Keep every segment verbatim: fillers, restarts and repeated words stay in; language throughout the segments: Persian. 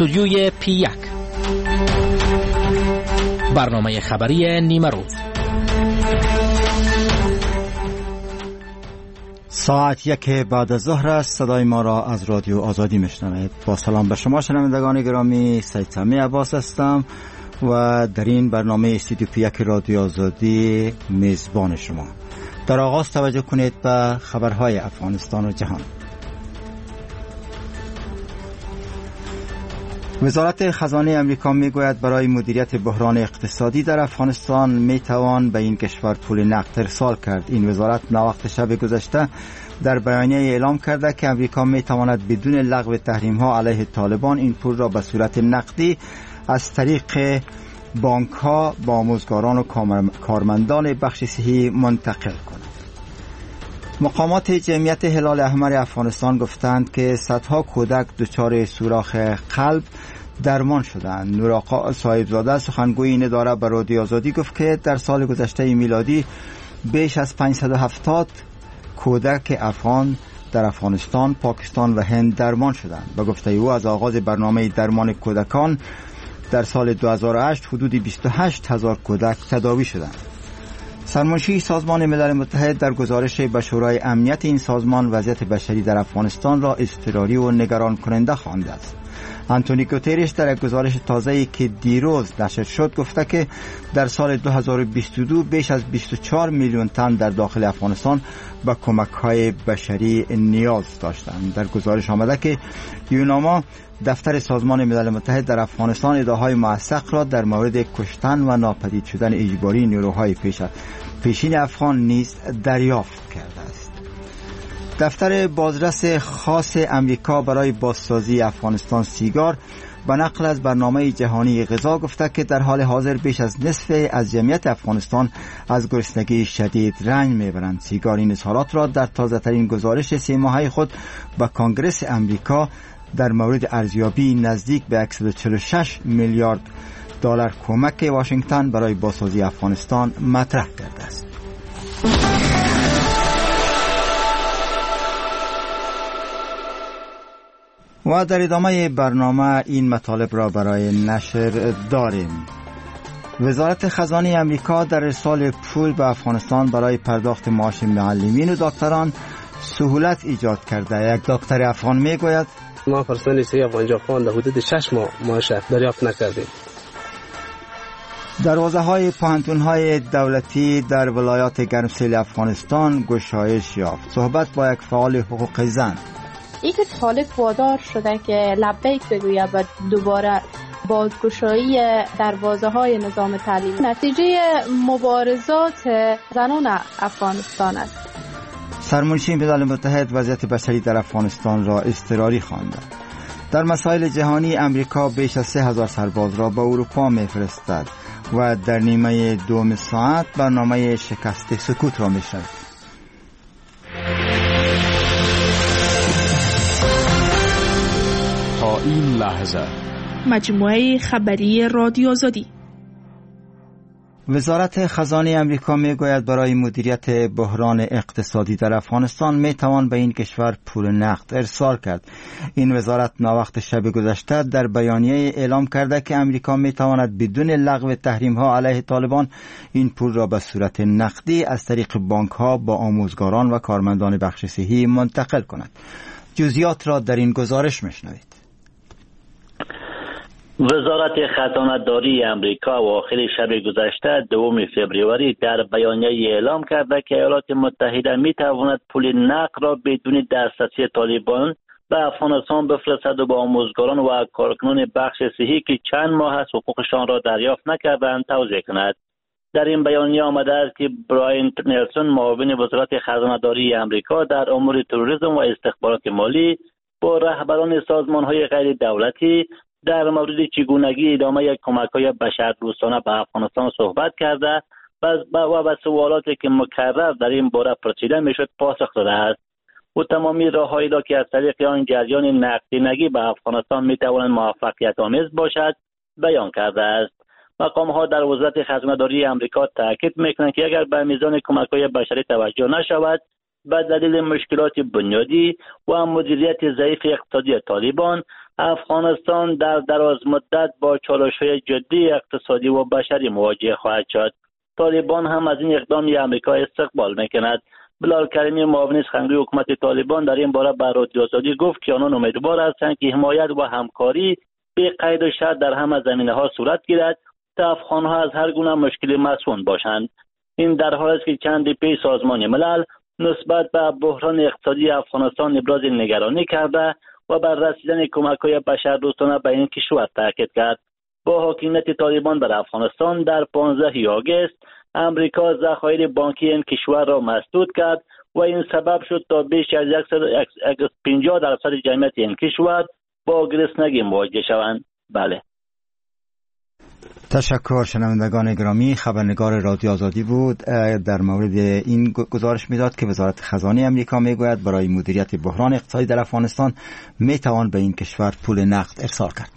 استودیوی پی یک، برنامه خبری نیمه روز. ساعت یک بعد از ظهر است. صدای ما را از رادیو آزادی میشنوید. با سلام به شما شنوندگان گرامی، سید سمی عباس هستم و در این برنامه استودیو پی یک رادیو آزادی میزبان شما. در آغاز توجه کنید به خبرهای افغانستان و جهان. وزارت خزانه امریکا میگوید برای مدیریت بحران اقتصادی در افغانستان میتوان به این کشور پول نقد ارسال کرد. این وزارت ناوقت شب گذشته در بیانیه اعلام کرده که امریکا میتواند بدون لغو تحریم ها علیه طالبان این پول را به صورت نقدی از طریق بانک ها با آموزگاران و کارمندان بخش صحی منتقل کند. مقامات جمعیت هلال احمر افغانستان گفتند که صدها کودک دچار سوراخ قلب درمان شدند. نور آقا صاحبزاده سخنگوی این اداره به رادیو آزادی گفت که در سال گذشته میلادی بیش از پانصد و هفتاد کودک افغان در افغانستان، پاکستان و هند درمان شدند. به گفته او از آغاز برنامه درمان کودکان در سال دو هزار و هشت حدود بیست و هشت هزار کودک تداوی شدند. سرمنشی سازمان ملل متحد در گزارش به شورای امنیت این سازمان وضعیت بشری در افغانستان را اضطراری و نگران کننده خوانده است. آنتونی گوتریش در یک گزارش تازه‌ای که دیروز نشر شد گفته که در سال دو هزار و بیست و دو بیش از بیست و چهار میلیون تن در داخل افغانستان به کمک‌های بشری نیاز داشتند. در گزارش آمده که یوناما دفتر سازمان ملل متحد در افغانستان ادعاهای موثق را در مورد کشتن و ناپدید شدن اجباری نیروهای پیشین افغان نیز دریافت کرده است. دفتر بازرس خاص امریکا برای بازسازی افغانستان سیگار به نقل از برنامه جهانی غذا گفته که در حال حاضر بیش از نصف از جمعیت افغانستان از گرسنگی شدید رنج میبرند. سیگار این اظهارات را در تازه ترین گزارش سه ماهه خود به کنگره امریکا در مورد ارزیابی نزدیک به صد و چهل و شش میلیارد دلار کمک واشنگتن برای بازسازی افغانستان مطرح کرده است. و در ادامه برنامه این مطالب را برای نشر داریم. وزارت خزانه امریکا در ارسال پول به افغانستان برای پرداخت معاش معلمین و دکتران سهولت ایجاد کرده. یک دکتر افغان میگوید ما پرسنل سی افغان خان در حدود شش ماه معاش دریافت نکردیم. دروازه های پوهنتون های دولتی در ولایات گرمسیر افغانستان گشایش یافت. صحبت با یک فعال حقوق زن. این که طالب وادار شده که لبیک بگوید و دوباره بازگشایی دروازه های نظام تعلیمی نتیجه مبارزات زنان افغانستان است. سرمنشی ملل متحد وضعیت بشری در افغانستان را اضطراری خوانده. در مسائل جهانی امریکا بیش از سه هزار سرباز را به اروپا میفرستد و در نیمه دوم ساعت برنامه شکست سکوت را میشود. تا این لحظه مجموعه خبری رادیو آزادی. وزارت خزانه امریکا میگوید برای مدیریت بحران اقتصادی در افغانستان میتوان به این کشور پول نقد ارسال کرد. این وزارت ناوقت شب گذشته در بیانیه اعلام کرده که امریکا میتواند بدون لغو تحریم ها علیه طالبان این پول را به صورت نقدی از طریق بانک ها با آموزگاران و کارمندان بخش صحی منتقل کند. جزئیات را در این گزارش میشنوید. وزارت خزانه‌داری امریکا آخر شب گذشته دوم فوریه در بیانیه اعلام کرده که ایالات متحده می تواند پول نقد را بدون دسترسی طالبان به افغانستان بفرستد و با آموزگاران و کارکنان بخش صحی که چند ماه از حقوقشان را دریافت نکردند توضیح کند. در این بیانیه آمده است که براین نلسون معاون وزارت خزانه‌داری امریکا در امور تروریسم و استخبارات مالی با رهبران سازمان‌های غیر دولتی در مورد چگونگی ادامه یک کمک‌های بشردوستانه به افغانستان صحبت کرده و به سوالاتی که مکرر در این باره پرسیده میشد پاسخ داده است. و تمامی راه‌هایی را که از طریق آن جریان نقدینگی به افغانستان میتواند موفقیت آمیز باشد بیان کرده است. مقام‌ها در وزارت خزانه‌داری امریکا تاکید میکنند که اگر به میزان کمک‌های بشری توجه نشود به دلیل مشکلات بنیادی و مدیریت ضعیف اقتصادی طالبان افغانستان در دراز مدت با چالش‌های جدی اقتصادی و بشری مواجه خواهد شد. طالبان هم از این اقدام آمریکا استقبال می‌کند. بلال کریمی معاون سخنگوی حکومت طالبان در این باره به رادیو آزادی گفت که آنان امیدوار هستند که حمایت و همکاری به قید و شرط در همه زمینه‌ها صورت گیرد تا افغان‌ها از هر گونه مشکلی مصون باشند. این در حالی است که چند پیش سازمان ملل نسبت به بحران اقتصادی افغانستان ابراز نگرانی کرده و بر رسیدن کمک‌های بشردوستانه به این کشور تاکید کرد. با حاکمیت طالبان بر افغانستان در پانزده آگوست امریکا ذخایر بانکی این کشور را مسدود کرد و این سبب شد تا بیش از پنجاه درصد جمعیت این کشور با گرسنگی مواجه شوند. بله. تشکر شنوندگان گرامی. خبرنگار رادیو آزادی بود در مورد این گزارش میداد که وزارت خزانه امریکا میگوید برای مدیریت بحران اقتصادی در افغانستان میتوان به این کشور پول نقد ارسال کرد.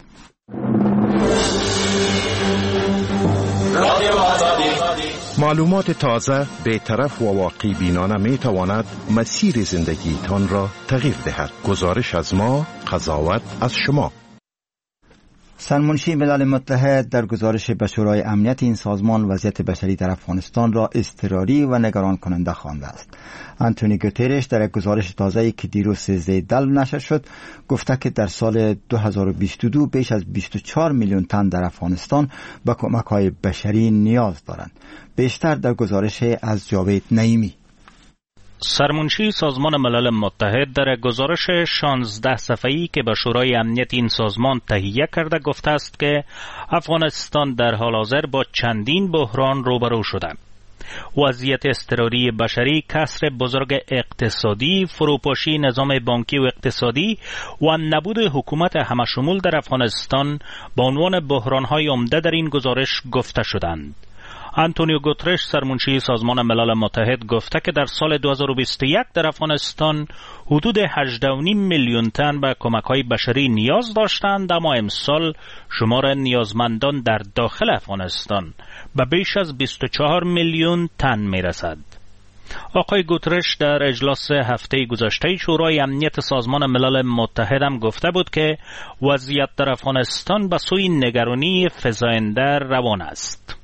معلومات تازه، بی‌طرف و واقعی بینانه می تواند مسیر زندگیتان را تغییر دهد. گزارش از ما، قضاوت از شما. سرمنشی ملل متحد در گزارش به شورای امنیت این سازمان وضعیت بشری در افغانستان را اضطراری و نگران کننده خوانده است. آنتونی گوترش در یک گزارش تازه‌ای که دیروز سیزده دلو نشر شد گفته که در سال دو هزار و بیست و دو بیش از بیست و چهار میلیون تن در افغانستان به کمک‌های بشری نیاز دارند. بیشتر در گزارش از جاوید نعیمی. سرمنشی سازمان ملل متحد در گزارش شانزده صفحه‌ای که به شورای امنیت این سازمان تهیه کرده گفته است که افغانستان در حال حاضر با چندین بحران روبرو شده. وضعیت اضطراری بشری، کسر بزرگ اقتصادی، فروپاشی نظام بانکی و اقتصادی و نبود حکومت همشمول در افغانستان به عنوان بحران‌های عمده در این گزارش گفته شدند. آنتونیو گوترش سرمنشی سازمان ملل متحد گفته که در سال دو هزار و بیست و یک در افغانستان حدود هجده و نیم میلیون تن به کمک‌های بشری نیاز داشتند، اما امسال شمار نیازمندان در داخل افغانستان به بیش از بیست و چهار میلیون تن میرسد. آقای گوترش در اجلاس هفته گذشته شورای امنیت سازمان ملل متحد هم گفته بود که وضعیت در افغانستان به سوی نگرانی فزاینده روان است.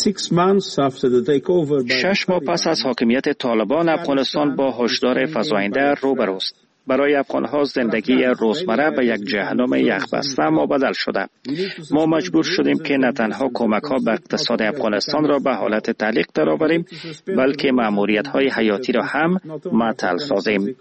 شش ماه پس از حاکمیت طالبان افغانستان با هشدار فزاینده روبروست. برای افغان‌ها زندگی روزمره به یک جهنم یخبسته مبدل شده. ما مجبور شدیم که نه تنها کمک‌ها به اقتصاد افغانستان را به حالت تعلیق درآوریم، بلکه مأموریت‌های حیاتی را هم معطل سازیم.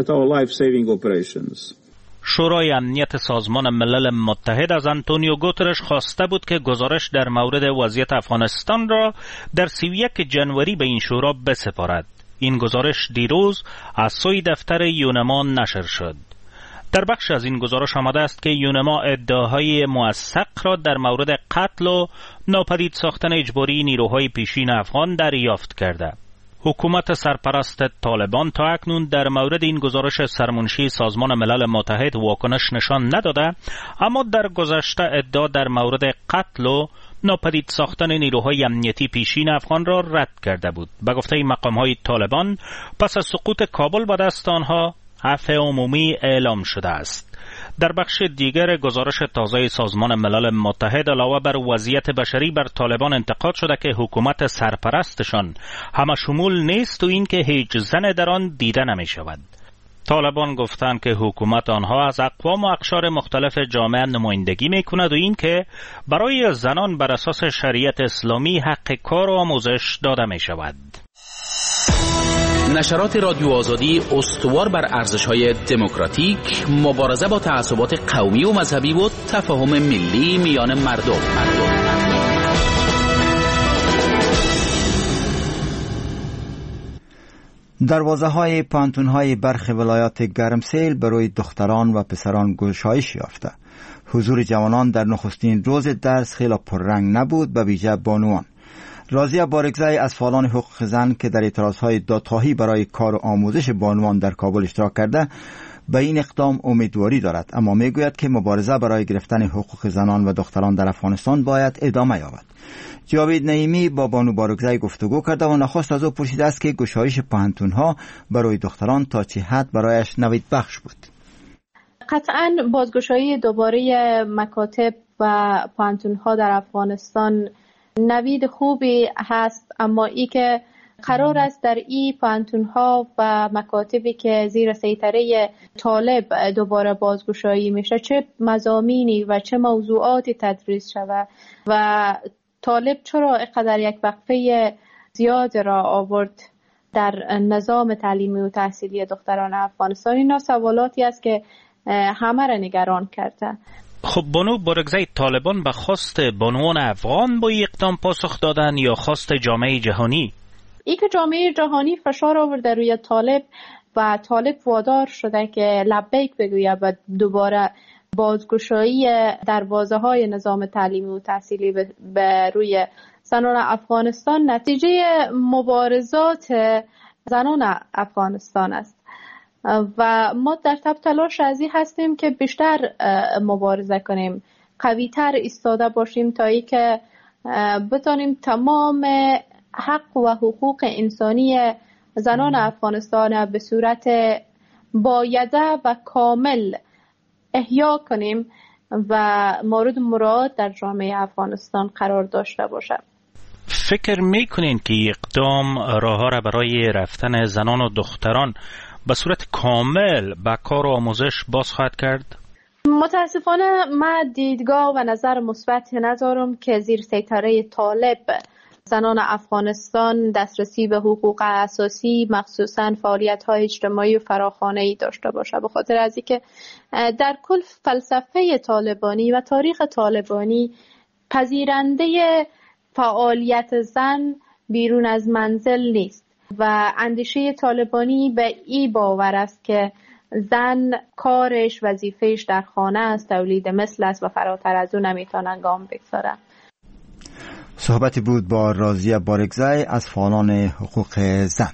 شورای امنیت سازمان ملل متحد از آنتونیو گوترش خواسته بود که گزارش در مورد وضعیت افغانستان را در سی و یک ژانویه به این شورا بسپارد. این گزارش دیروز از سوی دفتر یونما نشر شد. در بخش از این گزارش آمده است که یونما ادعاهای موثق را در مورد قتل و ناپدید ساختن اجباری نیروهای پیشین افغان دریافت کرده. حکومت سرپرست طالبان تا اکنون در مورد این گزارش سرمنشی سازمان ملل متحد واکنش نشان نداده، اما در گذشته ادعا در مورد قتل و ناپدید ساختن نیروهای امنیتی پیشین افغان را رد کرده بود. به گفته مقام‌های طالبان پس از سقوط کابل به دست آنها عفو عمومی اعلام شده است. در بخش دیگر گزارش تازه سازمان ملل متحد علاوه بر وضعیت بشری بر طالبان انتقاد شده که حکومت سرپرستشان همشمول نیست و اینکه هیچ زن در آن دیده نمی شود. طالبان گفتند که حکومت آنها از اقوام و اقشار مختلف جامعه نمایندگی می کند و اینکه برای زنان بر اساس شریعت اسلامی حق کار و آموزش داده می شود. نشرات رادیو آزادی استوار بر ارزش‌های دموکراتیک، مبارزه با تعصبات قومی و مذهبی و تفاهم ملی میان مردم. دروازه‌های پانتون‌های برخی ولایات گرمسیل برای دختران و پسران گشایش یافته. حضور جوانان در نخستین روز درس خیلی پررنگ نبود، به ویژه بانوان. راضیه بارگزای از فعالان حقوق زن که در اعتراضهای دادخواهی برای کار و آموزش بانوان در کابل اشتراک کرده به این اقدام امیدواری دارد، اما میگوید که مبارزه برای گرفتن حقوق زنان و دختران در افغانستان باید ادامه یابد. جاوید نعیمی با بانو بارگزای گفتگو کرده و نخست از او پرسیده است که گشایش پانتون‌ها برای دختران تا چه حد برایش نوید بخش بود. قطعاً بازگشایی دوباره مکاتب و پانتون‌ها در افغانستان نوید خوبی هست، اما ای که قرار است در این پانتون‌ها و مکاتبی که زیر سیطره طالب دوباره بازگشایی میشه چه مضامینی و چه موضوعاتی تدریس شود و طالب چرا اینقدر یک وقفه زیاد را آورد در نظام تعلیمی و تحصیلی دختران افغانستان. اینا سوالاتی است که همه را نگران کرده. خب بانو بارگزای، طالبان به خواست بانوان افغان با اقدام پاسخ دادن یا خواست جامعه جهانی؟ ای که جامعه جهانی فشار آورده روی طالب و طالب وادار شده که لبیک بگوید و دوباره بازگشایی دروازه های نظام تعلیمی و تحصیلی به روی زنان افغانستان نتیجه مبارزات زنان افغانستان است و ما در تب تلاش ازی هستیم که بیشتر مبارزه کنیم، قوی‌تر ایستاده باشیم تا ای که بتانیم تمام حق و حقوق انسانی زنان افغانستان به صورت بایده و کامل احیا کنیم و مورد مراعات در جامعه افغانستان قرار داشته باشد. فکر میکنین که اقدام راه ها را برای رفتن زنان و دختران به صورت کامل به کار و آموزش باز خواهد کرد؟ متاسفانه من دیدگاه و نظر مثبت ندارم که زیر سیطره طالب زنان افغانستان دسترسی به حقوق اساسی مخصوصاً فعالیت‌های اجتماعی و فراخوانه‌ای داشته باشه، به خاطر از اینکه در کل فلسفه طالبانی و تاریخ طالبانی پذیرنده فعالیت زن بیرون از منزل نیست و اندیشه طالبانی به این باور است که زن کارش وظیفهش در خانه است، تولید مثل است و فراتر از اون نمیتونن گام بگذارن. صحبتی بود با راضیه بارگزای از فعالان حقوق زن.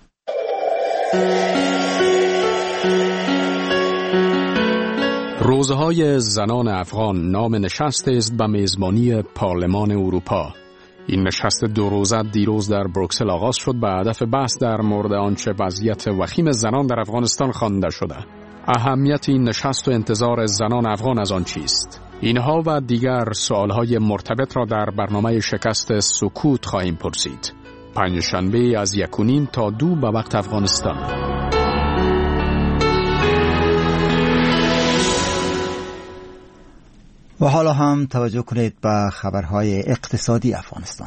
روزهای زنان افغان نام نشست است به میزبانی پارلمان اروپا. این نشست دو روزه دیروز در بروکسل آغاز شد به هدف بحث در مورد آنچه وضعیت وخیم زنان در افغانستان خوانده شده. اهمیت این نشست و انتظار زنان افغان از آن چیست؟ اینها و دیگر سوالهای مرتبط را در برنامه شکست سکوت خواهیم پرسید. پنجشنبه از یک و نیم تا دو به وقت افغانستان. و حالا هم توجه کنید به خبرهای اقتصادی افغانستان.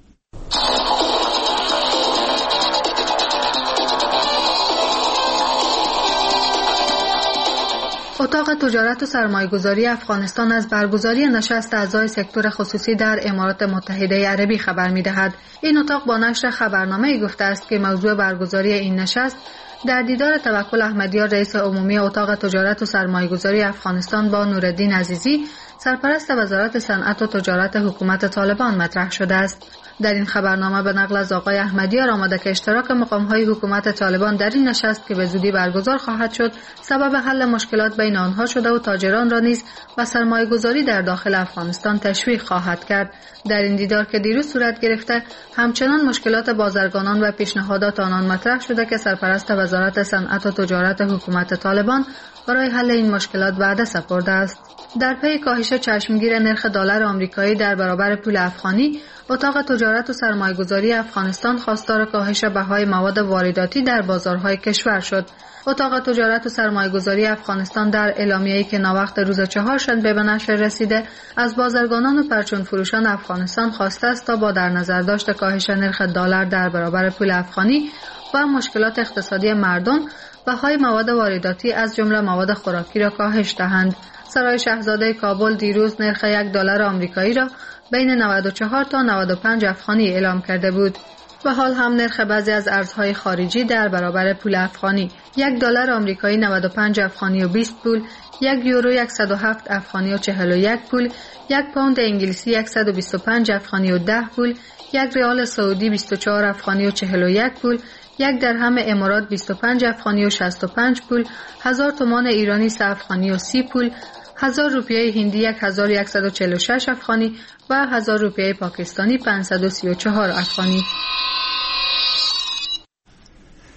اتاق تجارت و سرمایه‌گذاری افغانستان از برگزاری نشست اعضای سکتور خصوصی در امارات متحده عربی خبر می‌دهد. این اتاق با نشر خبرنامه‌ای گفته است که موضوع برگزاری این نشست در دیدار توکل احمدیار رئیس عمومی اتاق تجارت و سرمایه‌گذاری افغانستان با نورالدین عزیزی سرپرست وزارت صنعت و تجارت حکومت طالبان مطرح شده است. در این خبرنامه به نقل از آقای احمدیار آمده که اشتراک مقام‌های حکومت طالبان در این نشست که به زودی برگزار خواهد شد سبب حل مشکلات بین آنها شده و تاجران را نیز و سرمایه‌گذاری در داخل افغانستان تشویق خواهد کرد. در این دیدار که دیروز صورت گرفته همچنان مشکلات بازرگانان و پیشنهادات آنان مطرح شده که سرپرست وزارت صنعت و تجارت حکومت طالبان برای حل این مشکلات وعده سپرده است. در پی کاهش چشمگیر نرخ دلار آمریکایی در برابر پول افغانی، اتاق تجارت و سرمایه‌گذاری افغانستان خواستار کاهش بهای مواد وارداتی در بازارهای کشور شد. اتاق تجارت و سرمایه‌گذاری افغانستان در اعلامیه‌ای که ناوقت روز چهارشنبه به نشر رسیده از بازرگانان و پرچون فروشان افغانستان خواسته است تا با در نظر داشت کاهش نرخ دلار در برابر پول افغانی و مشکلات اقتصادی مردم بهای مواد وارداتی از جمله مواد خوراکی را کاهش دهند. سرای شاهزاده کابل دیروز نرخ یک دلار آمریکایی را بین نود و چهار تا نود و پنج افغانی اعلام کرده بود. و حال هم نرخ بعضی از ارزهای خارجی در برابر پول افغانی: یک دلار آمریکایی نود و پنج افغانی و بیست پول، یک یورو صد و هفت افغانی و چهل و یک پول، یک پوند انگلیسی صد و بیست و پنج افغانی و ده پول، یک ریال سعودی بیست و چهار افغانی و چهل و یک پول، یک درهم امارات بیست و پنج افغانی و شصت و پنج پول، هزار تومان ایرانی سه افغانی و سی پول، هزار روپیه هندی یک هزار و صد و چهل و شش افغانی و هزار روپیه پاکستانی پانصد و سی و چهار افغانی.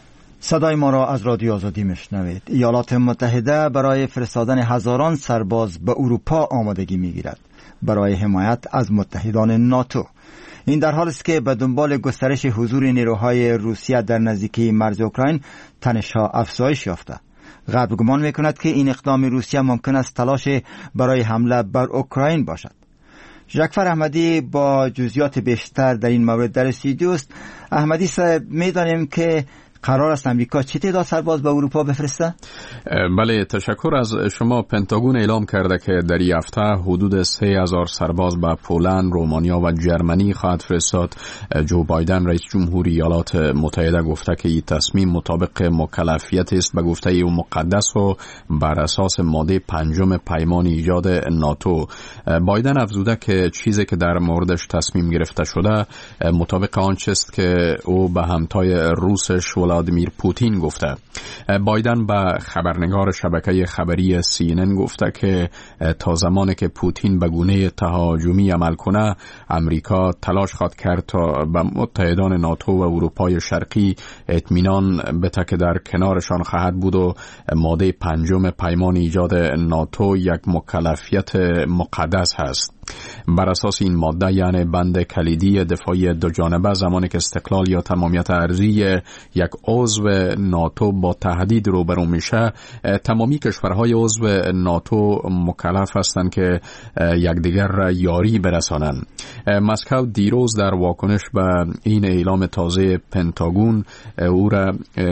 صدای ما را از رادیو آزادی میشنوید. ایالات متحده برای فرستادن هزاران سرباز به اروپا آمادگی میگیرد برای حمایت از متحدان ناتو. این در حالی است که به دنبال گسترش حضور نیروهای روسیه در نزدیکی مرز اوکراین تنش‌ها افزایش یافته. غرب گمان میکند که این اقدام روسیه ممکن است تلاش برای حمله بر اوکراین باشد. ژکفر احمدی با جزئیات بیشتر در این مورد در استودیو است. احمدی صاحب، می‌دانیم که قرار است امریکا چه تعداد سرباز به اروپا بفرسته؟ بله، تشکر از شما. پنتاگون اعلام کرده که در این هفته حدود سه هزار سرباز به پولند، رومانیا و جرمنی خواهد فرستاد. جو بایدن رئیس جمهوری ایالات متحده گفته که این تصمیم مطابق مکلفیت است به گفته او مقدس و بر اساس ماده پنجم پیمان ایجاد ناتو. بایدن افزوده که چیزی که در موردش تصمیم گرفته شده مطابق آنچه است که او به همتای روسش ولادیمیر پوتین گفته. بایدن به خبرنگار شبکه خبری سی ان ان گفته که تا زمانی که پوتین به گونه تهاجمی عمل کنه، امریکا تلاش خواهد کرد تا به متحدان ناتو و اروپای شرقی اطمینان بده که در کنارشان خواهد بود و ماده پنجم پیمان ایجاد ناتو یک مکلفیت مقدس هست. بر اساس این ماده، یعنی بند کلیدی دفاعی دو جانبه، زمانی که استقلال یا تمامیت ارضی یک عضو ناتو با تهدید روبرو میشه، تمامی کشورهای عضو ناتو مکلف هستند که یکدیگر را یاری برسانند. مسکو دیروز در واکنش به این اعلام تازه پنتاگون او را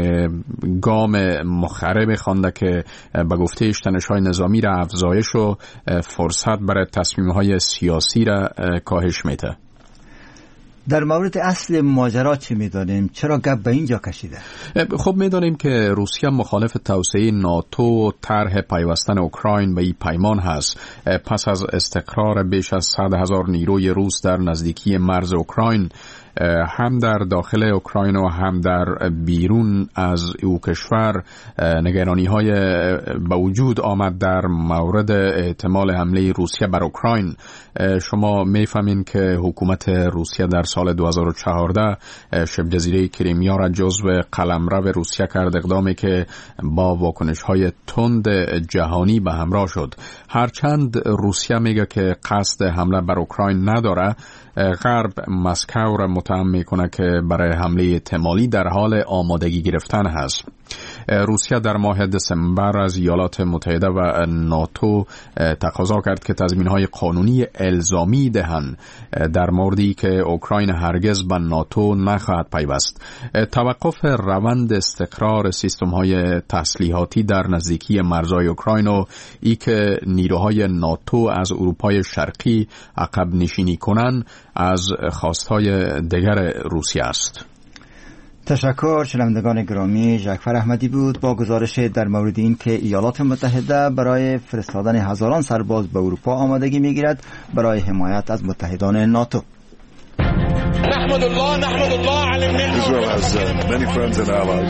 گام مخرب خوانده که به گفته تنش‌های نظامی را افزایش و فرصت برای تصمیم‌های سیاسی را کاهش میده. در مورد اصل ماجرا چی میدانیم؟ چرا گپ به اینجا کشیده؟ خب میدانیم که روسیه مخالف توسعه ناتو و طرح پیوستن اوکراین به این پیمان هست. پس از استقرار بیش از صد هزار نیروی روس در نزدیکی مرز اوکراین، هم در داخل اوکراین و هم در بیرون از او کشور، نگرانی های به وجود آمد در مورد احتمال حمله روسیه بر اوکراین. شما میفهمین که حکومت روسیه در سال دو هزار و چهارده شبه جزیره کریمیا را جزو قلمرو روسیه کرد، اقدامی که با واکنش های تند جهانی به همراه شد. هرچند روسیه میگه که قصد حمله بر اوکراین نداره، غرب مسکو را متهم میکنه که برای حمله احتمالی در حال آمادگی گرفتن هست. روسیه در ماه دسامبر از ایالات متحده و ناتو تقاضا کرد که تضمین‌های قانونی الزامی دهند در موردی که اوکراین هرگز به ناتو نخواهد پیوست. توقف روند استقرار سیستم‌های تسلیحاتی در نزدیکی مرزهای اوکراین و ای که نیروهای ناتو از اروپای شرقی عقب نشینی کنند از خواستهای دیگر روسیه است. تشکر. شنوندگان گرامی، ژکفر احمدی بود با گزارش در مورد این که ایالات متحده برای فرستادن هزاران سرباز به اروپا آمادگی میگیرد برای حمایت از متحدان ناتو. نحمد الله نحمد الله علی النعمة. Israel has uh, many friends and allies.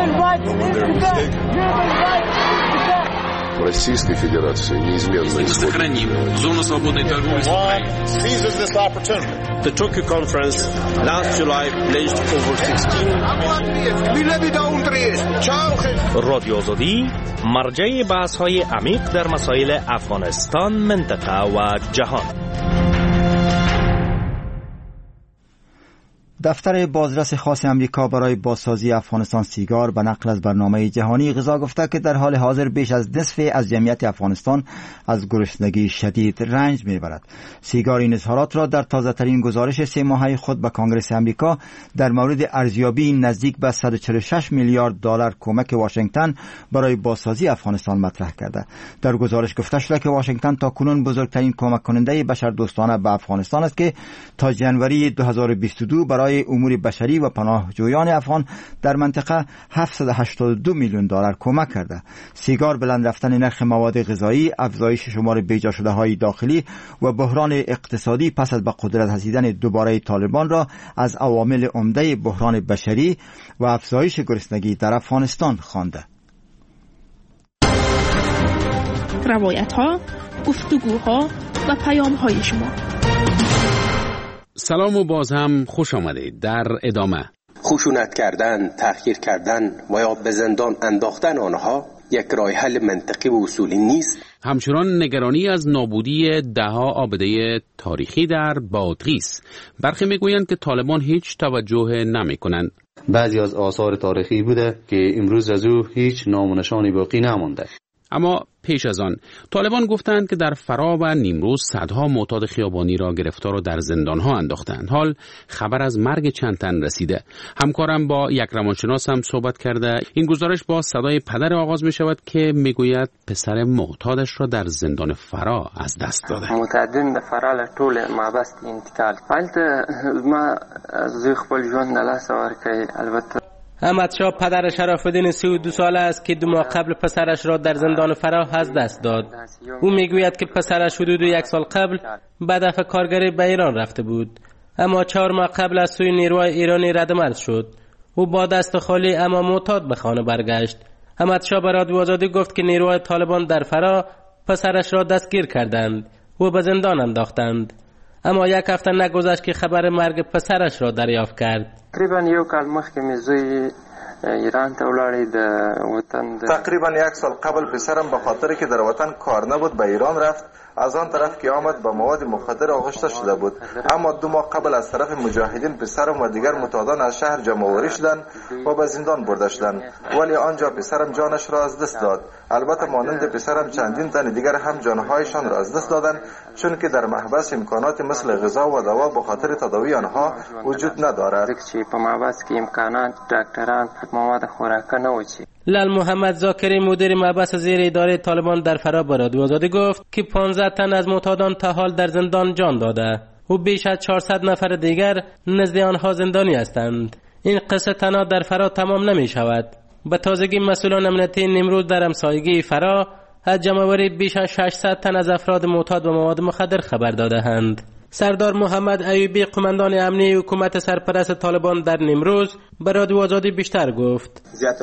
Российской Федерации неизменно сохраним зону свободной торговли с Украиной. Seizes this opportunity. The Tokyo conference last July pledged over sixteen. رادیو آزادی مرجع بحث‌های عمیق در مسائل افغانستان، منطقه و جهان. دفتر بازرس خاص امریکا برای بازسازی افغانستان سیگار به نقل از برنامه جهانی غذا گفته که در حال حاضر بیش از نصف از جمعیت افغانستان از گرسنگی شدید رنج میبرد. سیگار این اظهارات را در تازه ترین گزارش سه ماهه خود به کنگره امریکا در مورد ارزیابی نزدیک به صد و چهل و شش میلیارد دلار کمک واشنگتن برای بازسازی افغانستان مطرح کرده. در گزارش گفته شده که واشنگتن تاکنون بزرگترین کمک کننده بشردوستانه به افغانستان است که تا جنوری دو هزار و بیست و دو برای امور بشری و پناهجویان افغان در منطقه هفتصد و هشتاد و دو میلیون دلار کمک کرده. سیگار، بلند رفتن نرخ مواد غذایی، افزایش شمار بیجا شده های داخلی و بحران اقتصادی پس از به قدرت رسیدن دوباره طالبان را از عوامل عمده بحران بشری و افزایش گرسنگی در افغانستان خوانده. روایت ها، گفتگوها و پیام های شما. سلام و باز هم خوش آمدید. در ادامه خشونت کردن، تحقیر کردن و یا به زندان انداختن آنها یک راه حل منطقی و اصولی نیست. همچنان نگرانی از نابودی دهها عابده تاریخی در بادغیس. برخی میگویند که طالبان هیچ توجه نمیکنند. بعضی از آثار تاریخی بوده که امروز از او هیچ نام و نشانی باقی نمانده. اما پیش از آن طالبان گفتند که در فرا و نیمروز صدها معتاد خیابانی را گرفتار و در زندانها انداختند. حال خبر از مرگ چند تن رسیده. همکارم با یک روانشناس هم صحبت کرده. این گزارش با صدای پدر آغاز می شود که میگوید پسر معتادش را در زندان فرا از دست داده. معتادین فرا له ټول مابست انتقال فالته ما زوی خپل ژوند نه لاس ورکړ. البته احمد شاه پدر شرف الدین سی و دو ساله است که دو ماه قبل پسرش را در زندان فرا از دست داد. او میگوید که پسرش حدود یک سال قبل به دفع کارگری به ایران رفته بود، اما چهار ماه قبل از سوی نیروهای ایرانی ردمرد شد. او با دست خالی اما معتاد به خانه برگشت. احمد شاه به رادیو آزادی گفت که نیروهای طالبان در فرا پسرش را دستگیر کردند و به زندان انداختند، اما یک هفته نگذشت که خبر مرگ پسرش را دریافت کرد. تقریبا یو کال مخکې مې زوی ایران ته ولاړی د وطن تقریبا یک سال قبل پسرم به خاطر که در وطن کار نبود به ایران رفت. از آن طرف که آمد به مواد مخدر آغشته شده بود، اما دو ماه قبل از طرف مجاهدین پسرم و دیگر معتادان از شهر جمع‌آوری شدند و به زندان برده شدند، ولی آنجا پسرم جانش را از دست داد. البته مانند پسرم چندین تن دیگر هم جانهایشان را از دست دادند، چون که در محبس امکانات مثل غذا و دوا به خاطر تداوی آنها وجود ندارد. په محبس کې امکانات ډاکټران مواد خوراک نه وچی. لال محمد زاکری مدیر محبس زیر اداره طالبان در فرا به رادیو آزادی گفت که پانزده تن از معتادان تا حال در زندان جان داده و بیش از چهارصد نفر دیگر نزد آنها زندانی هستند. این قصه تنها در فرا تمام نمی شود. به تازگی مسئولان امنیتی نیمروز در همسایگی فرا از جمع‌آوری بیش از ششصد تن از افراد معتاد به مواد مخدر خبر داده‌اند. سردار محمد ایوبی قماندان امنیتی حکومت سرپرست طالبان در نیمروز به رادیو آزادی بیشتر گفت.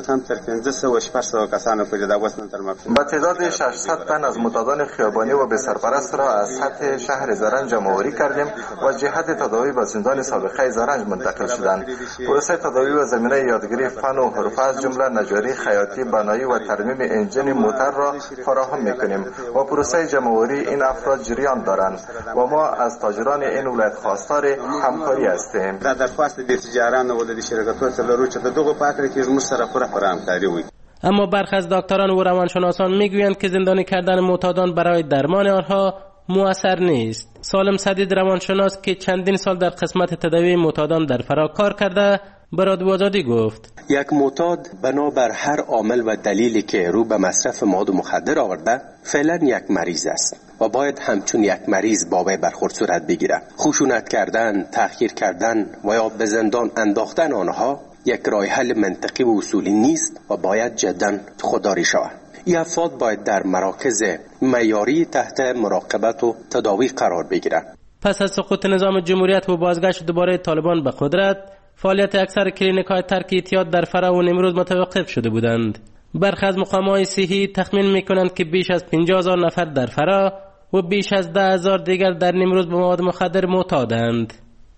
با تعداد ششصد تن از معتادان خیابانی و به سرپرست را از سطح شهر زرنج جمع‌آوری کردیم و جهت تداوی به زندان سابقه زرنج منتقل شدند. پروسه تداوی و زمینه یادگیری فن و حرفه از جمله نجاری، خیاطی، بنایی و ترمیم انجین موتور را فراهم می‌کنیم و پروسه جمع‌آوری این افراد جریان دارند و ما از تاجران این ولایت خواستار همکاری هستیم. در درخواست د تجاران و د شرکتونو سره لرو چې دغه پاتره کې موږ سره پوره پوره همکاري وي. اما برخی از دکتران و روانشناسان میگویند که زندانی کردن معتادان برای درمان آنها مؤثر نیست. سالم سدید روانشناس که چندین سال در قسمت تداوی معتادان در فرا کار کرده به رادیو آزادی گفت یک معتاد بنابر هر عامل و دلیلی که رو به مصرف مواد مخدر آورده فعلا یک مریض است و باید همچون یک مریض با وی برخورد صورت بگیره. خشونت کردن، تحقیر کردن و یا به زندان انداختن آنها یک راه حل منطقی و اصولی نیست و باید جدا خودداری شود. این افراد باید در مراکز معیاری تحت مراقبت و تداوی قرار بگیرند. پس از سقوط نظام جمهوریت و بازگشت دوباره طالبان به قدرت، فعالیت اکثر کلینیک‌های ترک اعتیاد در فرا و نیمروز متوقف شده بودند. برخی از مقام‌های صحی تخمین می‌کنند که بیش از پنجاه هزار نفر در فرا و بیش از ده هزار دیگر در نیمروز به مواد مخدر معتادند.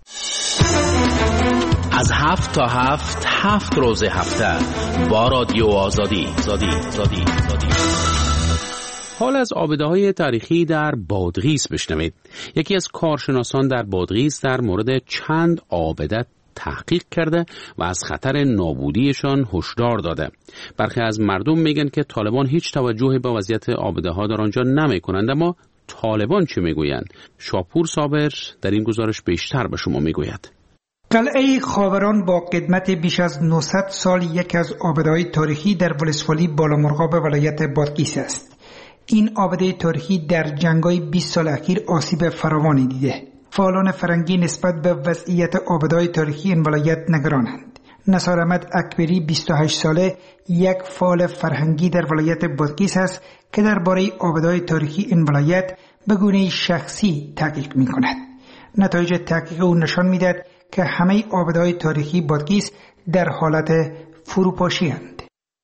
از هفت تا هفت هفت روز هفته با رادیو آزادی زادی زادی زادی. حال از عابده‌های تاریخی در بادغیس بشنوید. یکی از کارشناسان در بادغیس در مورد چند عابده تحقیق کرده و از خطر نابودیشان هشدار داده. برخی از مردم میگن که طالبان هیچ توجهی به وضعیت عابده‌ها در آنجا نمی‌کنند، اما طالبان چه میگویند؟ شاپور صابر در این گزارش بیشتر به شما میگوید. قلعه خاوران با قدمت بیش از نهصد سال یکی از عابده‌های تاریخی در ولسوالی بالامرغاب ولایت بادغیس است. این عابده تاریخی در جنگ‌های بیست سال اخیر آسیب فراوانی دیده. فعالان فرنگی نسبت به وضعیت عابده‌های تاریخی این ولایت نگرانند. نثار احمد اکبری بیست و هشت ساله یک فعال فرهنگی در ولایت بادغیس است که درباره عابده‌های تاریخی این ولایت به گونه شخصی تحقیق می‌کند. نتایج تحقیق او نشان می‌دهد که همه عابده‌های تاریخی بادغیس در حالت فروپاشی اند.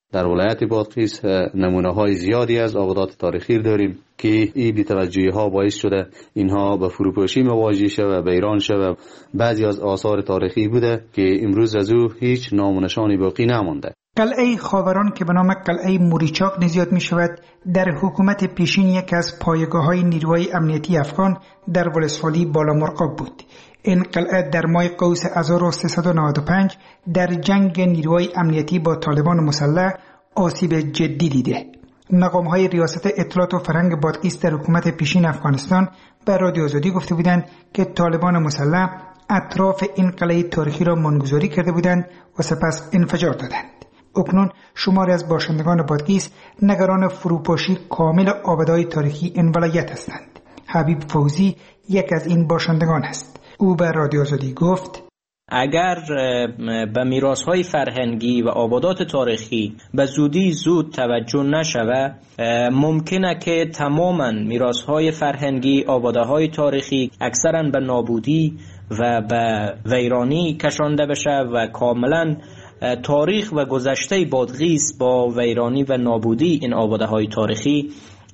در ولایت بادغیس نمونه های زیادی از آبادات تاریخی داریم که این بی‌توجهی ها باعث شده اینها به فروپاشی مواجه شده، به ایران شده. بعضی از آثار تاریخی بوده که امروز از او هیچ نام و نشانی باقی نمانده. قلعه خاوران که به نام قلعه موریچاک نیز یاد می شود، در حکومت پیشین یک از پایگاه های نیروهای امنیتی افغان در ولسوالی بالامرغاب بود. این قلعه در ماه قوس هزار و سیصد و نود و پنج در جنگ نیروهای امنیتی با طالبان مسلح آسیب جدی دیده. مقام‌های ریاست اطلاعات و فرهنگ بادغیس در حکومت پیشین افغانستان به رادیو آزادی گفته بودند که طالبان مسلح اطراف این قلعه تاریخی را منگذاری کرده بودند و سپس انفجار دادند. اکنون شماری از باشندگان بادغیس نگران فروپاشی کامل آبادهای تاریخی این ولایت هستند. حبیب فوزی یک از این باشندگان است. او به رادیو آزادی گفت: اگر به میراث‌های فرهنگی و آبادات تاریخی به زودی زود توجه نشود، ممکنه که تماما میراث‌های فرهنگی، آباده‌های تاریخی اکثرا به نابودی و به ویرانی کشانده بشه و کاملا تاریخ و گذشته بادغیس با ویرانی و نابودی این آباده‌های تاریخی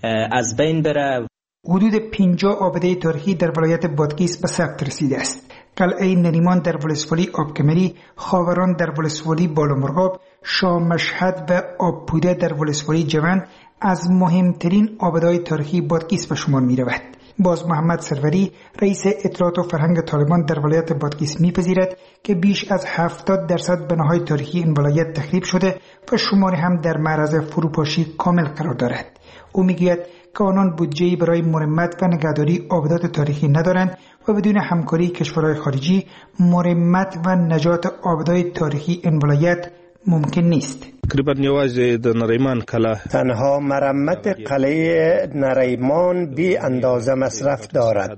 از بین بره. حدود پنجاه آباده تاریخی در ولایت بادغیس به ثبت رسیده است. قلعه نریمان در ولسوالی آبکمری، خاوران در ولسوالی بالامرغاب، شاه مشهد و آبپوده در ولسوالی جوند از مهمترین آباده‌های تاریخی بادغیس به شمار می رود. باز محمد سروری رئیس اطلاعات و فرهنگ طالبان در ولایت بادغیس می‌پذیرد که بیش از هفتاد درصد بناهای تاریخی این ولایت تخریب شده و شماری هم در معرض فروپاشی کامل قرار دارد. او میگوید که آنان بودجه‌ای برای مرمت و نگهداری آبادات تاریخی ندارند و بدون همکاری کشورهای خارجی مرمت و نجات آبادات تاریخی این ولایت ممکن نیست. تقریبا یوازې د نریمان کلا تنها مرمت قلعه نریمان بی اندازه مصرف دارد،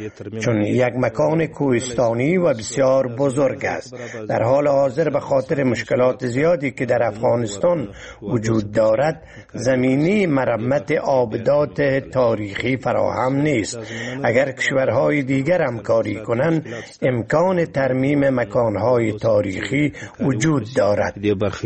چون یک مکان کوهستانی و بسیار بزرگ است. در حال حاضر به خاطر مشکلات زیادی که در افغانستان وجود دارد، زمینی مرمت آبادات تاریخی فراهم نیست. اگر کشورهای دیگر همکاری کنند، امکان ترمیم مکانهای تاریخی وجود دارد.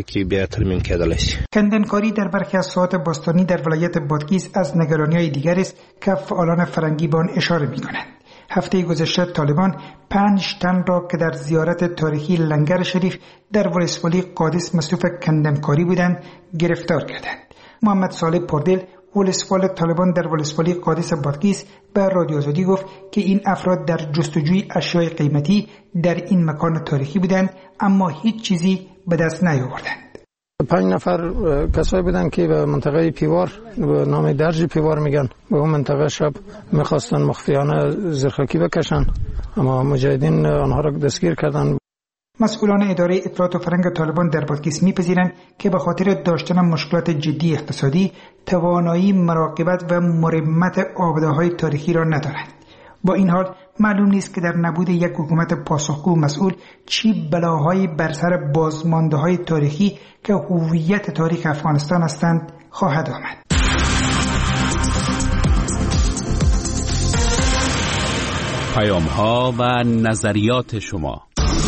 کندنکاری در برخی از ساحات باستانی در ولایت بادغیس از نگرانی‌های دیگر است که فعالان فرهنگی به آن اشاره می‌کنند. هفته گذشته طالبان پنج تن را که در زیارت تاریخی لنگر شریف در ولسوالی قادس مصروف کندنکاری بودند گرفتار کردند. محمد صالح پردل ولسوال طالبان در ولسوالی قادس بادغیس به رادیو آزادی گفت که این افراد در جستجوی اشیاء قیمتی در این مکان تاریخی بودند اما هیچ چیزی به دست نیاوردند. پنج نفر کسایی بودن که به منطقه پیوار به نام درج پیوار میگن، به اون منطقه شب میخواستن مخفیانه زرخاکی بکشن، اما مجاهدین آنها را دستگیر کردن. مسئولان اداره اطلاعات و فرهنگ طالبان در بادغیس میپذیرند که به خاطر داشتن مشکلات جدی اقتصادی توانایی مراقبت و مرمت آباده‌های تاریخی را ندارند. با این حال معلوم نیست که در نبود یک حکومت پاسخگو مسئول چی بلاهایی بر سر بازمانده‌های تاریخی که هویت تاریخ افغانستان هستند خواهد آمد. پیام‌ها و نظریات شما.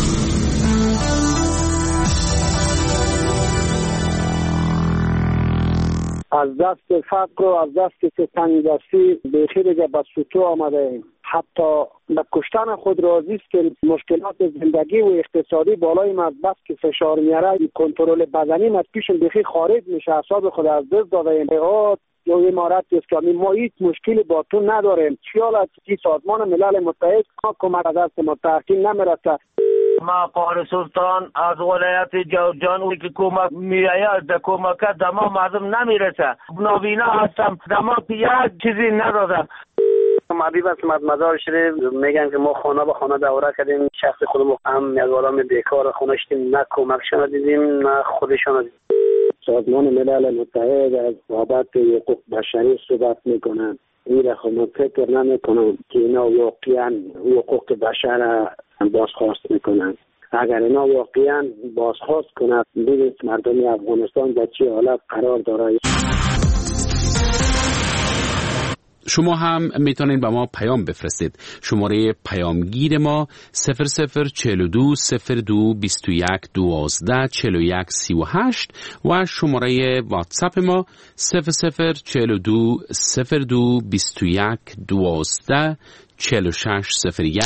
از دست فقر و از دست تنگدستی به خیر به سطوح آمده ایم. حتی به کشتن خود راضی است که مشکلات زندگی و اقتصادی بالای ما بس که فشار میاره، کنترل بدنی از پیشم بخی خارج میشه، اعصاب خود از دست داده ایم. یا امارت اسلامی ما هیچ مشکلی با تو نداریم. خیال از که سازمان ملل متحد کمک از دست ما تحکیم نمیرسه. ما قاری سلطان از ولایت جوزجان که کمک میآید در کمک دما مردم نمیرسه. نابینا هستم، دما یک چیزی ندادم. حبیب اسمت مزار شریف میگن که ما خانه به خانه دوره کردیم، شخص خودمون هم از آدم بیکار خونه شدیم، نه کمکشان دیدیم نه خودشان دیدیم. سازمان ملل متحد از بابت حقوق بشری صحبت میکنن. این را خود فکر نمیکنم که اینا واقعا حقوق بشر بازخواست میکنن. اگر اینا واقعا بازخواست کنند، ببینید مردم افغانستان در چه حالت قرار داره. شما هم میتونید به ما پیام بفرستید. شماره پیامگیر ما صفر صفر چهل و دو صفر دو بیست و یک دوازده چهل و یک سی و هشت و شماره واتساپ ما صفر صفر چهل و دو صفر دو بیست و یک دوازده چهل و شش صفر یک.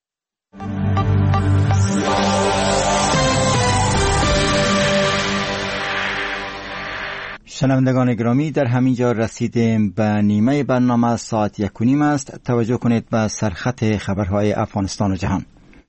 شنوندگان گرامی، در همین جا رسیدیم به نیمه برنامه. ساعت یک و نیم است. توجه کنید به سرخط خبرهای افغانستان و جهان.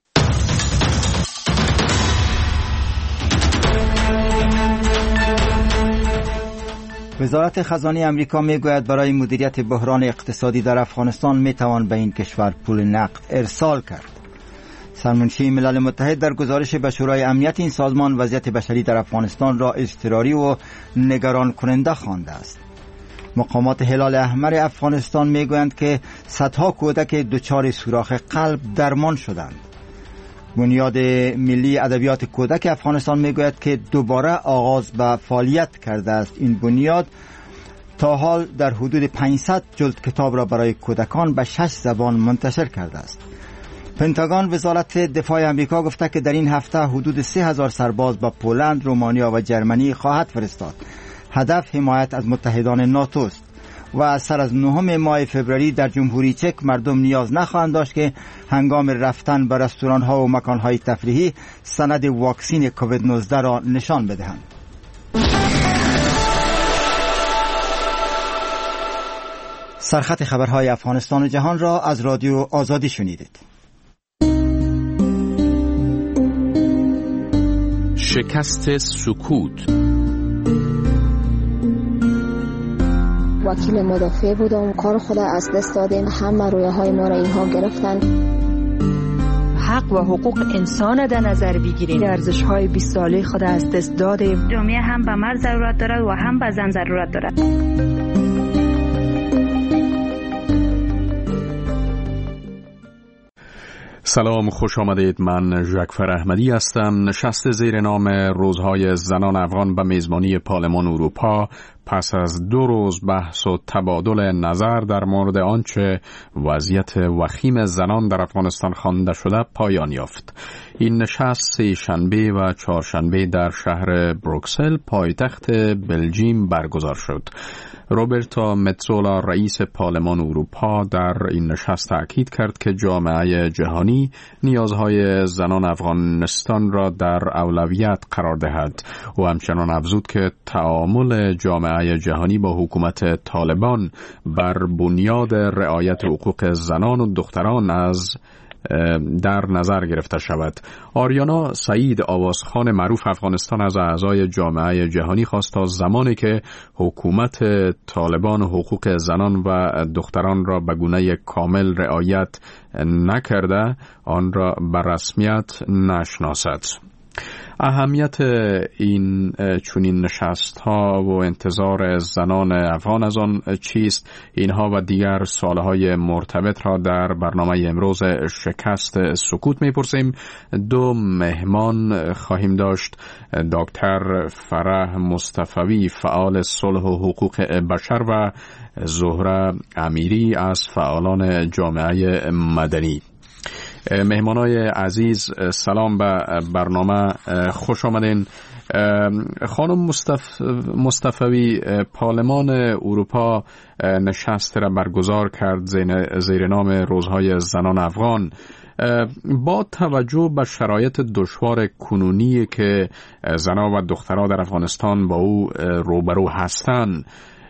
وزارت خزانه امریکا میگوید برای مدیریت بحران اقتصادی در افغانستان میتوان به این کشور پول نقد ارسال کرد. سرمنشی ملل متحد در گزارش به شورای امنیت این سازمان وضعیت بشری در افغانستان را اضطراری و نگران کننده خوانده است. مقامات هلال احمر افغانستان میگویند که صدها کودک دچار سوراخ قلب درمان شدند. بنیاد ملی ادبیات کودک افغانستان میگوید که دوباره آغاز به فعالیت کرده است. این بنیاد تا حال در حدود پانصد جلد کتاب را برای کودکان به شش زبان منتشر کرده است. پنتاگون وزارت دفاع امریکا گفته که در این هفته حدود سه هزار سرباز به پولند، رومانیا و جرمنی خواهد فرستاد. هدف حمایت از متحدان ناتو است و سر از نهم ماه فوریه در جمهوری چک مردم نیاز نخواهند داشت که هنگام رفتن به رستوران‌ها و مکان‌های تفریحی سند واکسین کووید نوزده را نشان بدهند. سرخط خبرهای افغانستان و جهان را از رادیو آزادی شنیدید. شکست سکوت. وکیل مدافع بودم، کار خود از دست دادیم، همه رویه های ما را اینها گرفتن. حق و حقوق انسان در نظر بگیریم. ارزش های بیست ساله خود از دست دادیم. جامعه هم به مرد ضرورت داره و هم به زن ضرورت داره. سلام، خوش آمدید. من ژکفر احمدی هستم. نشست زیر نام روزهای زنان افغان به میزبانی پارلمان اروپا پس از دو روز بحث و تبادل نظر در مورد آنچه وضعیت وخیم زنان در افغانستان خوانده شده پایان یافت. این نشست سه شنبه و چهارشنبه در شهر بروکسل پایتخت بلژیم برگزار شد. روبرتا متزولا رئیس پارلمان اروپا در این نشست تاکید کرد که جامعه جهانی نیازهای زنان افغانستان را در اولویت قرار دهد و همچنان افزود که تعامل جامعه جهانی با حکومت طالبان بر بنیاد رعایت حقوق زنان و دختران از در نظر گرفته شود. آریانا سعید آوازخوان معروف افغانستان از اعضای جامعه جهانی خواست تا زمانی که حکومت طالبان حقوق زنان و دختران را به گونه کامل رعایت نکرده آن را به رسمیت نشناسد. اهمیت این چنین نشست ها و انتظار زنان افغان از آن چیست؟ اینها و دیگر سوالهای مرتبط را در برنامه امروز شکست سکوت میپرسیم. دو مهمان خواهیم داشت: دکتر فرح مصطفی فعال صلح و حقوق بشر و زهره امیری از فعالان جامعه مدنی. مهمانای عزیز، سلام به برنامه، خوش آمدین. خانم مصطف... مصطفی، پارلمان اروپا نشست را برگزار کرد زیر نام روزهای زنان افغان. با توجه به شرایط دشوار کنونی که زنان و دختران در افغانستان با او روبرو هستند،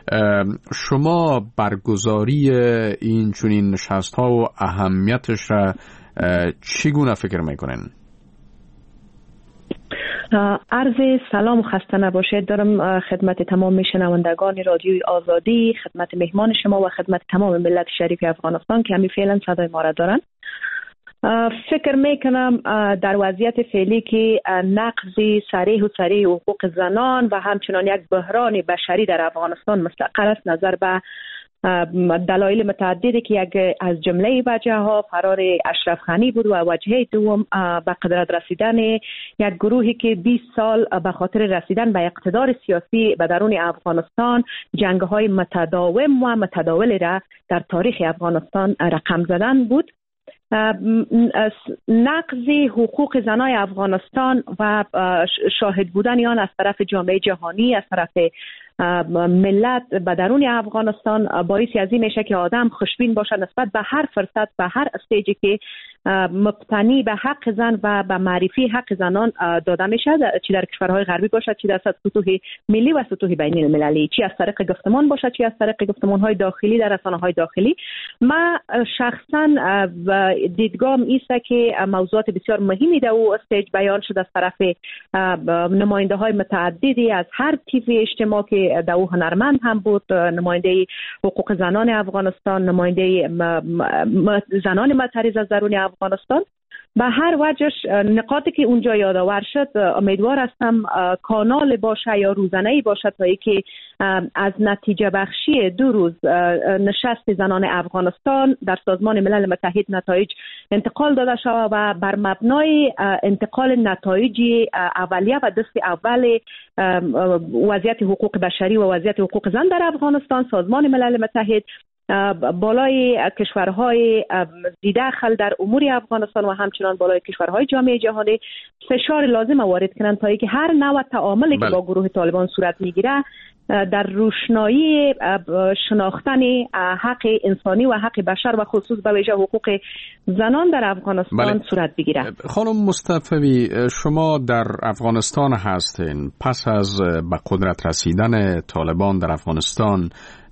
شما برگزاری این چنین نشست ها و اهمیتش را چگونه فکر میکنین؟ عرض سلام و خسته نباشید دارم خدمت تمام شنوندگان رادیوی آزادی، خدمت مهمان شما و خدمت تمام ملت شریف افغانستان که همین فعلا صدای ما را دارن. فکر میکنم در وضعیت فعلی که نقض صریح و صریح حقوق زنان و همچنان یک بحران بشری در افغانستان مستقر است، نظر به دلایل متعددی که یک از جمله وجه ها فرار اشرف غنی بود و وجه دوم به قدرت رسیدن یک گروهی که بیست سال به خاطر رسیدن به اقتدار سیاسی به درون افغانستان جنگ های متداوم و متداول را در تاریخ افغانستان رقم زدن بود. نقض حقوق زنای افغانستان و شاهد بودن آن از طرف جامعه جهانی، از طرف ملت به درون افغانستان باعث از این میشه که آدم خوشبین باشه نسبت به هر فرصت، به هر استیجی که مبتنی به حق زن و به معرفی حق زنان داده میشه، چی در کشورهای غربی باشه، چی در سطوح ملی و سطوح بین المللی، چی از طریق گفتمان باشه، چی از طریق گفتمان‌های داخلی در رسانه‌های داخلی. من شخصا دیدگاهم ایسته که موضوعات بسیار مهمی در او استیج بیان شده از طرف نماینده‌های متعددی از هر تیپ اجتماع که در او هنرمند هم بود، نماینده حقوق زنان افغانستان، نماینده زنان معترض از درون افغانستان. به هر وجهش نقاطی که اونجا یادآور شد، امیدوار هستم کانال باشه یا روزانه‌ای باشه تا اینکه از نتیجه بخشی دو روز نشست زنان افغانستان در سازمان ملل متحد نتایج انتقال داده شود و بر مبنای انتقال نتایج اولیه و دست اول وضعیت حقوق بشری و وضعیت حقوق زن در افغانستان سازمان ملل متحد بالای کشورهای ذی‌دخل در امور افغانستان و همچنان بالای کشورهای جامعه جهانی فشار لازم وارد کنند تا اینکه هر نوع تعاملی که با گروه طالبان صورت میگیره در روشنایی شناختن حق انسانی و حق بشر و خصوص به ویژه حقوق زنان در افغانستان بله. صورت بگیره. خانم مصطفی، شما در افغانستان هستین. پس از به قدرت رسیدن طالبان در افغانستان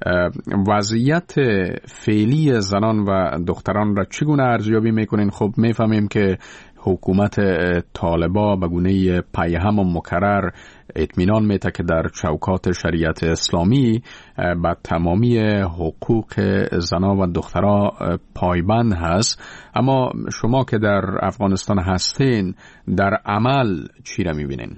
وضعیت فعلی زنان و دختران را چگونه ارزیابی میکنین؟ خب میفهمیم که حکومت طالبا به گونه پیهم و مکرر اطمینان میده که در چوکات شریعت اسلامی به تمامی حقوق زنان و دخترها پایبند هست، اما شما که در افغانستان هستین در عمل چی را میبینین؟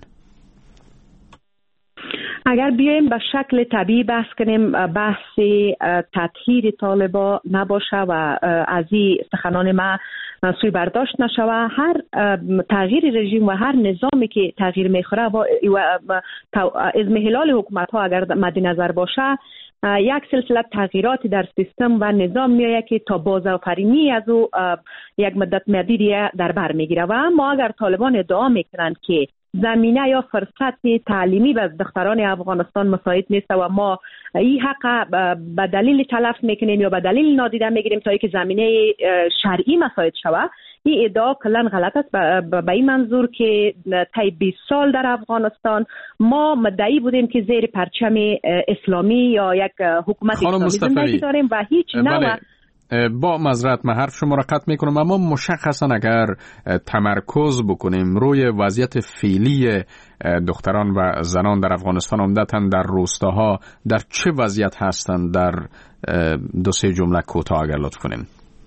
اگر بیایم به شکل طبیعی بحث کنیم، بحث تطهیر طالبا نباشه و از این سخنان ما سوی برداشت نشوه، هر تغییر رژیم و هر نظامی که تغییر میخوره و اضمحلال حکومت ها اگر مد نظر باشه یک سلسله تغییراتی در سیستم و نظام میآید که تا بازآفرینی از او یک مدت مدیدی در بر میگیره. و اما اگر طالبان ادعا میکنند که زمینه یا فرصت تعلیمی به دختران افغانستان مساعد نیست و ما این حق به دلیل تلف میکنیم یا به دلیل نادیده میگیریم تا اینکه زمینه شرعی مساعد شود، این ادعا کلا غلط است. به این منظور که طی بیست سال در افغانستان ما مدعی بودیم که زیر پرچم اسلامی یا یک حکومت اسلامی زندگی داریم و هیچ نوع با معذرت من حرف شما را قطع میکنم، اما مشخصا اگر تمرکز بکنیم روی وضعیت فعلی دختران و زنان در افغانستان، عمدتاً در روستاها در چه وضعیت هستند، در دو سه جمله کوتاه اگر لطف کنین.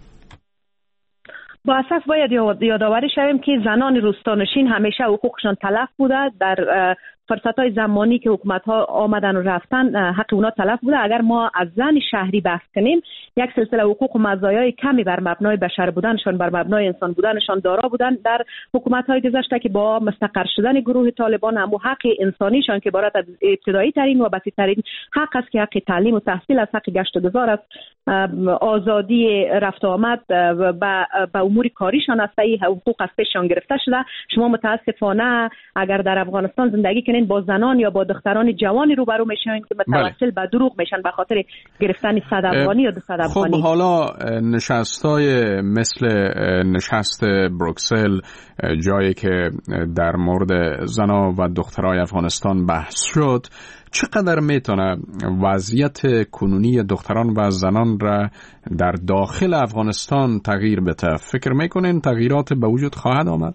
با اساس باید یادآوری شویم که زنان روستانشین همیشه حقوقشان تلف بوده. در فرصت‌های زمانی که حکومت‌ها آمدن و رفتن حق اونا تلف بوده. اگر ما از زن شهری بحث کنیم، یک سلسله حقوق و مزایای کمی بر مبنای بشر بودنشان، بر مبنای انسان بودنشان دارا بودن. در حکومت‌های گذشته که با مستقر شدن گروه طالبان هم حق انسانیشان که عبارت از ابتدایی ترین و بسیط ترین حق است که حق تعلیم و تحصیل است، حق گشت و گذار است، آزادی رفت و آمد به امور کاریشان است، این حقوق از پیششان گرفته شده. شما متاسفانه اگر در افغانستان زندگی کنین با زنان یا با دختران جوانی روبرو میشین که متوسل به دروغ میشن به خاطر گرفتن صد افغانی یا دو صد افغانی. خب حالا نشستای مثل نشست بروکسل، جایی که در مورد زنا و دخترای افغانستان بحث شد، چقدر میتونه وضعیت کنونی دختران و زنان را در داخل افغانستان تغییر بده؟ فکر میکنین تغییرات به وجود خواهد آمد؟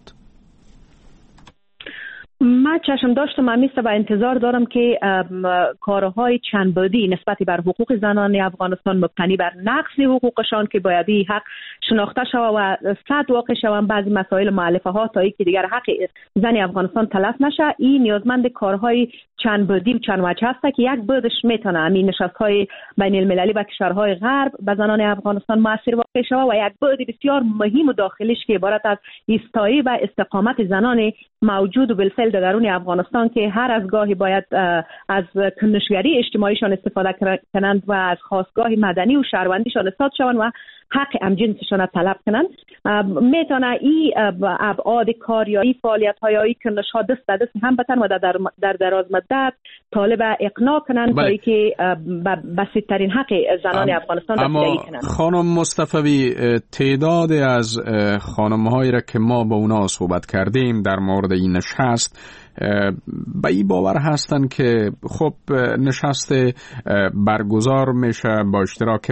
من چشم داشتم همیشه و انتظار دارم که کارهای چند بعدی نسبت بر حقوق زنان افغانستان مبتنی بر نقض حقوقشان که باید این حق شناخته شود و صد واقع شوند بعضی مسائل مؤلفه ها تا اینکه دیگر حق زن افغانستان تلف نشه، این نیازمند کارهای چند بعدی و چند وجه هست که یک بعدش میتونه همین نشست‌های بین المللی و کشورهای غرب به زنان افغانستان مؤثر واقع شود و یک بعد بسیار مهم و داخلیش که عبارت از ایستایی و استقامت زنان موجود و بالفعل در درون افغانستان که هر از گاهی باید از کنشگری اجتماعیشان استفاده کنند و از خواستگاه مدنی و شهروندیشان استاد شوند و حق همجنسشان طلب کنند. میتونه این ابعاد کاریایی فعالیت‌های های کنش‌ها دست به دست هم بتن و در در دراز مدت طالب اقناع کنند تا اینکه بسیط‌ترین حق زنان ام افغانستان رسیدگی کنند. خانم مصطفی، تعداد از خانم‌هایی را که ما با اونا صحبت کردیم در مورد این نشست به این باور هستن که خب نشست برگزار میشه با اشتراک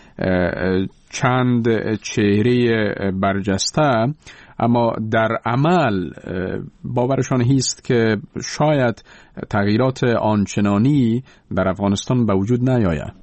چند چهره برجسته، اما در عمل باورشان هست که شاید تغییرات آنچنانی در افغانستان به وجود نیاید.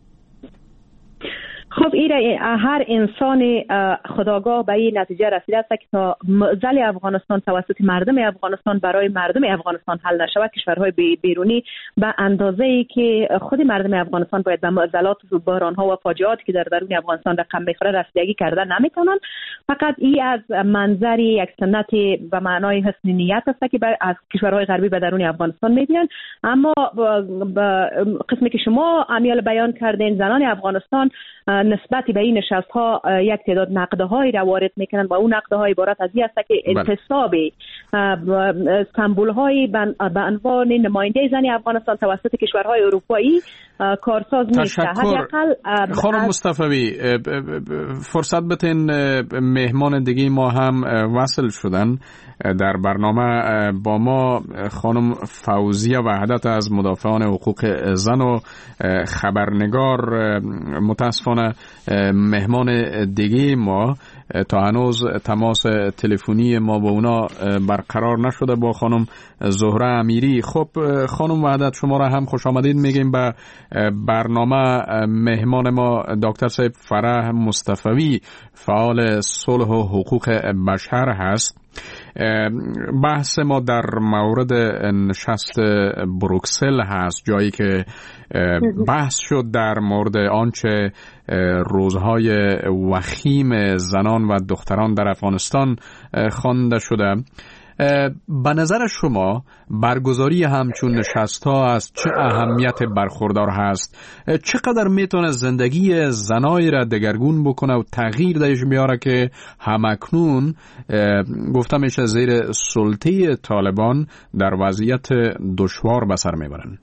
خب این هر انسان خودآگاه به این نتیجه رسیده است که تا معضل افغانستان توسط مردم افغانستان برای مردم افغانستان حل نشود، کشورهای بیرونی به اندازه‌ای که خود مردم افغانستان باید به معضلات و بحران‌ها و فاجعاتی که در درون افغانستان رقم می‌خوره رسیدگی کرده نمی‌تونن. فقط این از منظر یک سنت به معنای حسن نیت است که از کشورهای غربی به درون افغانستان می‌بینن، اما به قسمی که شما امیال بیان کردین زنان افغانستان نسبت به این نشست ها یک تعداد نقده هایی را وارد میکنن و اون نقده های عبارت از این است که انتصاب سمبول های به عنوان نماینده زن افغانستان توسط کشورهای اروپایی کارساز نیست. خانم مصطفی، فرصت بتین مهمان دیگه ما هم وصل شدن در برنامه با ما. خانم فوزیه وحدت از مدافعان حقوق زن و خبرنگار، متاسفانه مهمان دیگه ما تا هنوز تماس تلفنی ما با اونا برقرار نشده با خانم زهره امیری. خب خانم وحدت، شما را هم خوش آمدید میگیم به برنامه. مهمان ما دکتر صاحب فرح مصطفی، فعال صلح و حقوق بشر هست. بحث ما در مورد نشست بروکسل هست، جایی که بحث شد در مورد آنچه روزهای وخیم زنان و دختران در افغانستان خوانده شده. به نظر شما برگزاری همچون نشست‌ها از چه اهمیت برخوردار هست؟ چقدر میتونه زندگی زنایی را دگرگون بکنه و تغییر درش بیاره که همکنون گفته میشه زیر سلطه طالبان در وضعیت دشوار به سر میبرن؟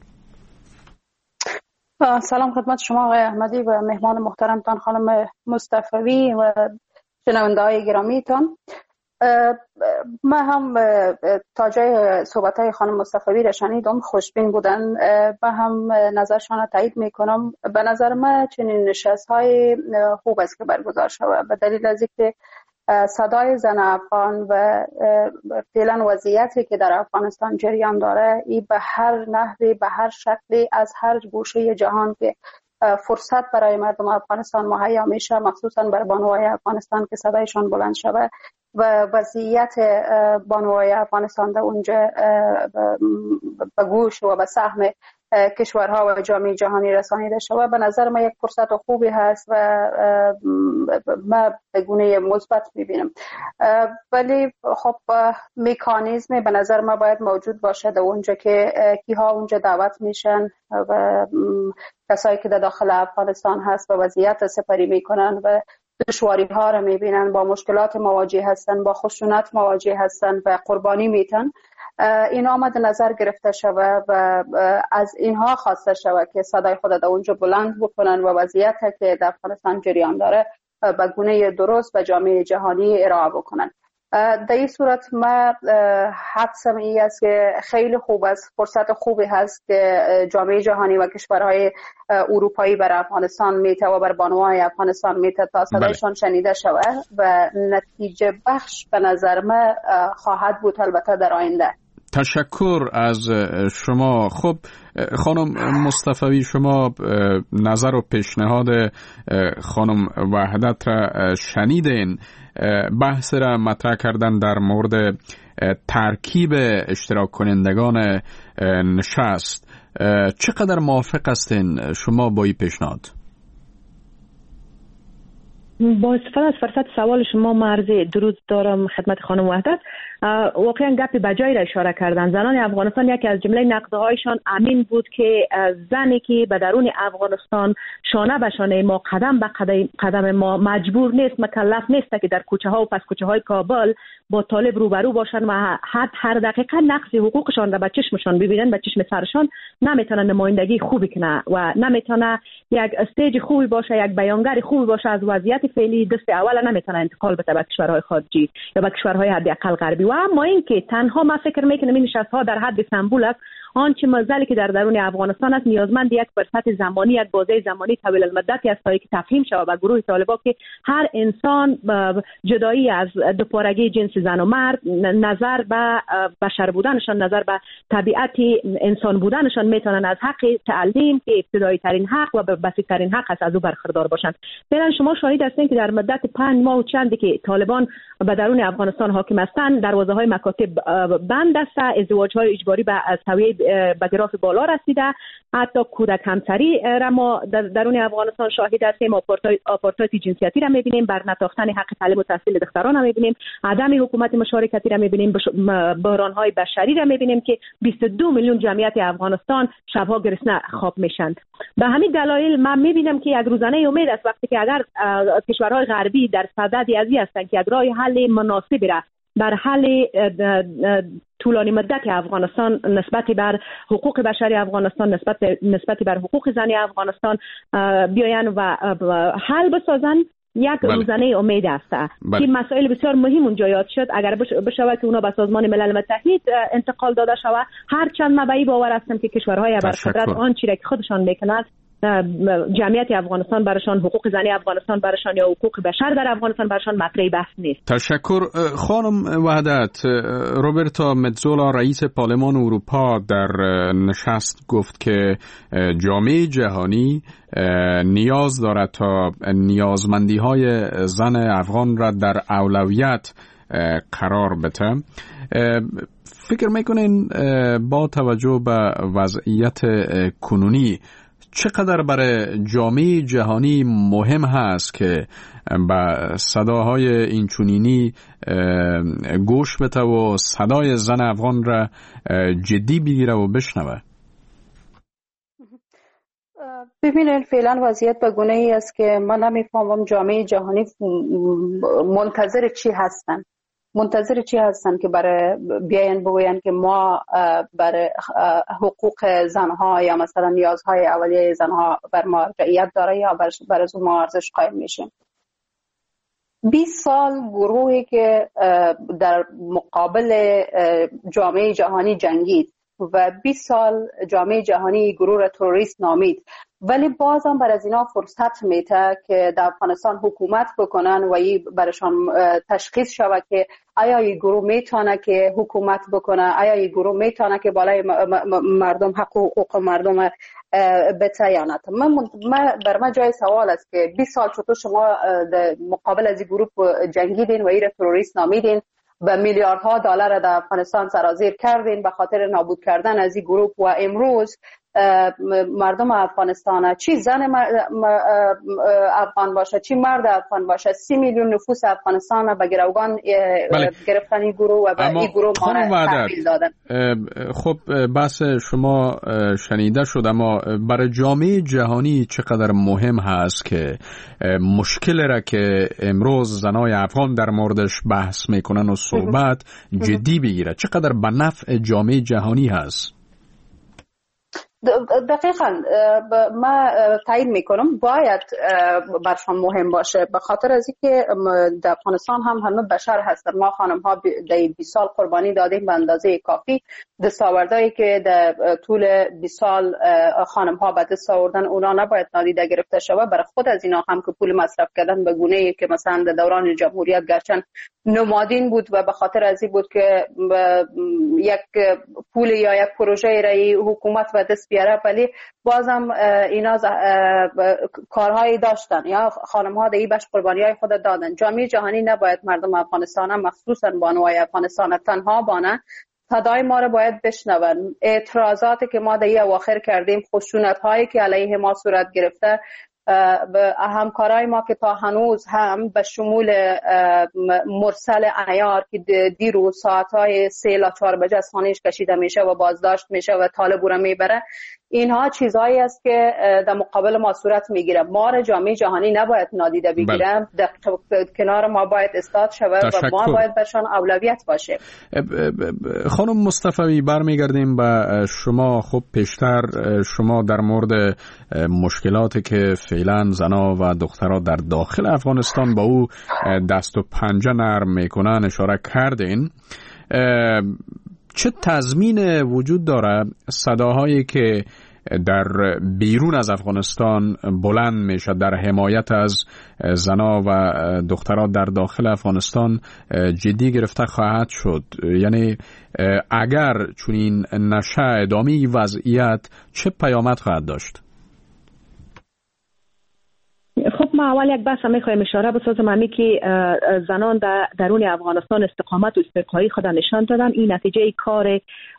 سلام خدمت شما آقای احمدی و مهمان محترمتان خانم مصطفی و شنونده‌های گرامیتان. من هم تا جای صحبت‌های خانم مصطفی را شنیدم، خوشبین بودن. من هم نظرشان را تایید میکنم. به نظر من چنین نشست‌های خوب است که برگزار شود، به دلیل از اینکه صدای زن افغان و فعلا وضعیتی که در افغانستان جریان داره، این به هر نحوی به هر شکلی از هر گوشه جهان که فرصت برای مردم افغانستان مهیا میشه، مخصوصا برای بانوهای افغانستان که صدایشان بلند شود و وضعیت بانوهای افغانستان در اونجا به گوش و به سهم کشورها و جامعه جهانی رسانیده شود، به نظر من یک فرصت خوبی هست و من به گونه مثبت میبینم. ولی خب مکانیزم به نظر من باید موجود باشه در اونجا که کیها اونجا دعوت میشن و کسایی که در داخل افغانستان هست و وضعیت سپری میکنن و دشواری ها را میبینن، با مشکلات مواجه هستن، با خشونت مواجه هستن و قربانی میتن. این آمد نظر گرفته شود و از اینها خواسته شود که صدای خود در اونجا بلند بکنن و وضعیت که در افغانستان جریان داره به گونه درست و جامعه جهانی ارائه بکنن. در این صورت من حدسم این است که خیلی خوب است، فرصت خوبی هست که جامعه جهانی و کشورهای اروپایی بر افغانستان میته و بر بانوهای افغانستان میته تا صدایشان شنیده شود و نتیجه بخش به نظر من خواهد بود البته در آینده. تشکر از شما. خب خانم مصطفوی، شما نظر و پیشنهاد خانم وحدت را شنیدین. بحث را مطرح کردن در مورد ترکیب اشتراک کنندگان نشست. چقدر موافق هستین شما با این پیشنهاد؟ با استفاده از فرصت سوال شما مرز درود دارم خدمت خانم وحدت. واقعا گپی بجایی را اشاره کردن. زنان افغانستان یکی از جمله نقدهایشان امین بود که زنی که به درون افغانستان شانه به شانه ما، قدم به قدم ما، مجبور نیست، مکلف نیست که در کوچه ها و پس کوچه های کابل با طالب روبرو باشن و حد هر دقیقه نقض حقوقشان را به چشمشان ببینن، به چشم سرشان، نمیتونه نمایندگی خوبی کنه و نمیتونه یک استیج خوبی باشه، یک بیانگر خوبی باشه. از وضعیت فعلی دست اول نمیتونه انتقال بده به کشورهای خارجی یا به کشورهای حداقل غربی. و اما اینکه تنها ما فکر میکنم این نشست ها در حد استانبول است، آنچه مزلی که در درون افغانستان است نیازمند یک فرصت زمانی، یک بازه زمانی طویل المدتی است تا که تفهیم شود به گروه طالبان که هر انسان جدایی از دوپارگی جنس زن و مرد، نظر به بشر بودنشان، نظر به طبیعت انسان بودنشان، میتونن از حق تعلیم که ابتدایی ترین حق و بسیط ترین حق است از او برخوردار باشند. فعلا شما شاهد هستین که در مدت پنج ماه و چندی که طالبان به درون افغانستان حاکم هستند، دروازه های مکاتب بند است، ازدواج های اجباری به سویه به گراف بالا رسیده، حتی کودک همسری را ما در درون افغانستان شاهد هستیم، آپارتایت جنسیتی را میبینیم، بر نتاختن حق تعلیم و تحصیل دختران را میبینیم، عدم حکومت مشارکتی را میبینیم، بحران های بشری را میبینیم که بیست و دو میلیون جمعیت افغانستان شبها گرسنه خواب میشند. به همین دلایل من میبینم که یک روزانه امید است وقتی که اگر کشورهای غربی در صدد ازی هستند که یک راه حل مناسبی را بر حل طولانی مدت افغانستان نسبت بر حقوق بشری افغانستان، نسبت نسبت بر حقوق زنی افغانستان بیاین و حل بسازن، یک بله. روزانه امید است بله. که مسائل بسیار مهم اونجا یاد شد. اگر بشود که اونا به سازمان ملل متحد انتقال داده شود، هر چند من به این باور هستم که کشورهای ابرقدرت آن چیزی که خودشان میکنند، جمعیت افغانستان برشان، حقوق زنی افغانستان برشان یا حقوق بشر در افغانستان برشان مطرح بحث نیست. تشکر خانم وحدت. روبرتا متزولا رئیس پارلمان اروپا در نشست گفت که جامعه جهانی نیاز دارد تا نیازمندی های زن افغان را در اولویت قرار بده. فکر میکنین با توجه به وضعیت کنونی چقدر برای جامعه جهانی مهم هست که به صداهای اینچنینی گوش بده و صدای زن افغان را جدی بگیره و بشنوه؟ ببینید فعلا وضعیت به گونه ای است که من نمیفهمم جامعه جهانی منتظر چی هستن منتظر چی هستن که برای بیاین بگوین که ما برای حقوق زنها یا مثلا نیازهای اولیه زنها بر مرجعیت داره یا بر از اون ما ارزش قائل میشیم. بیست سال گروهی که در مقابل جامعه جهانی جنگید و بیست سال جامعه جهانی گروه را تروریست نامید، ولی بازم بر از اینا فرصت میده که در افغانستان حکومت بکنن و این برشان تشخیص شود که آیا این گروه میتونه که حکومت بکنه، آیا این گروه میتونه که بالای مردم حق و حقوق مردم بته یا نه. من بر من جای سوال است که بیست سال چطور شما در مقابل از این گروه جنگیدین و این را تروریست نامیدین، به میلیاردها دلار در افغانستان سرازیر کردین به خاطر نابود کردن از این گروه و امروز مردم افغانستان، چی زن افغان باشه چی مرد افغان باشه، سی میلیون نفوس افغانستان به گروگان بله. گرفتن این گروه و به این گروه تحویل دادن. خب بحث شما شنیده شد، اما برای جامعه جهانی چقدر مهم هست که مشکل را که امروز زنای افغان در موردش بحث میکنن و صحبت جدی بگیره، چقدر به نفع جامعه جهانی هست؟ دقیقاً ما تایید میکنم باید برشان مهم باشه، به خاطر از اینکه در افغانستان هم همه بشر هستن. ما خانم ها در بیست سال قربانی دادیم به اندازه کافی. دستاوردهایی که در طول بیست سال خانم ها به دست آوردن اونا نباید نادیده گرفته شود. برای خود از اینا هم که پول مصرف کردن به گونه‌ای که مثلا در دوران جمهوریت گرچن نمادین بود و به خاطر از این بود که یک پول یا یک پروژه رای حکومت به دست بیاره، ولی بازم اینا کارهایی داشتن یا خانم ها دیگه بهش قربانی های خود دادن. جامعه جهانی نباید مردم افغانستان هم مخصوصا بانوای افغانستان تنها بانه. صدای ما رو باید بشنون. اعتراضاتی که ما در اواخر کردیم، خشونت هایی که علیه ما صورت گرفته، به همکارای ما که تا هنوز هم به شمول مرسل عیار که دیروز ساعتهای سه تا چهار بجه از خانهش کشیده میشه و بازداشت میشه و طالب رو میبره، اینها چیزهایی است که در مقابل ما صورت میگیره. ما را جامعه جهانی نباید نادیده بگیرن، در کنار ما باید استاد شود و ما باید برشان اولویت باشه. خانم مصطفی برمیگردیم به شما. خب پیشتر شما در مورد مشکلاتی که فعلا زنا و دخترها در داخل افغانستان با او دست و پنجه نرم میکنن اشاره کردین. چه تضمین وجود داره صداهایی که در بیرون از افغانستان بلند میشه در حمایت از زنا و دخترها در داخل افغانستان جدی گرفته خواهد شد؟ یعنی اگر چنین نشه ادامه وضعیت چه پیامد خواهد داشت؟ خب ما اول یک بحث میخوایم اشاره بسازم همی که زنان در درون افغانستان استقامت و استقلالی خود نشان دادن. این نتیجه کار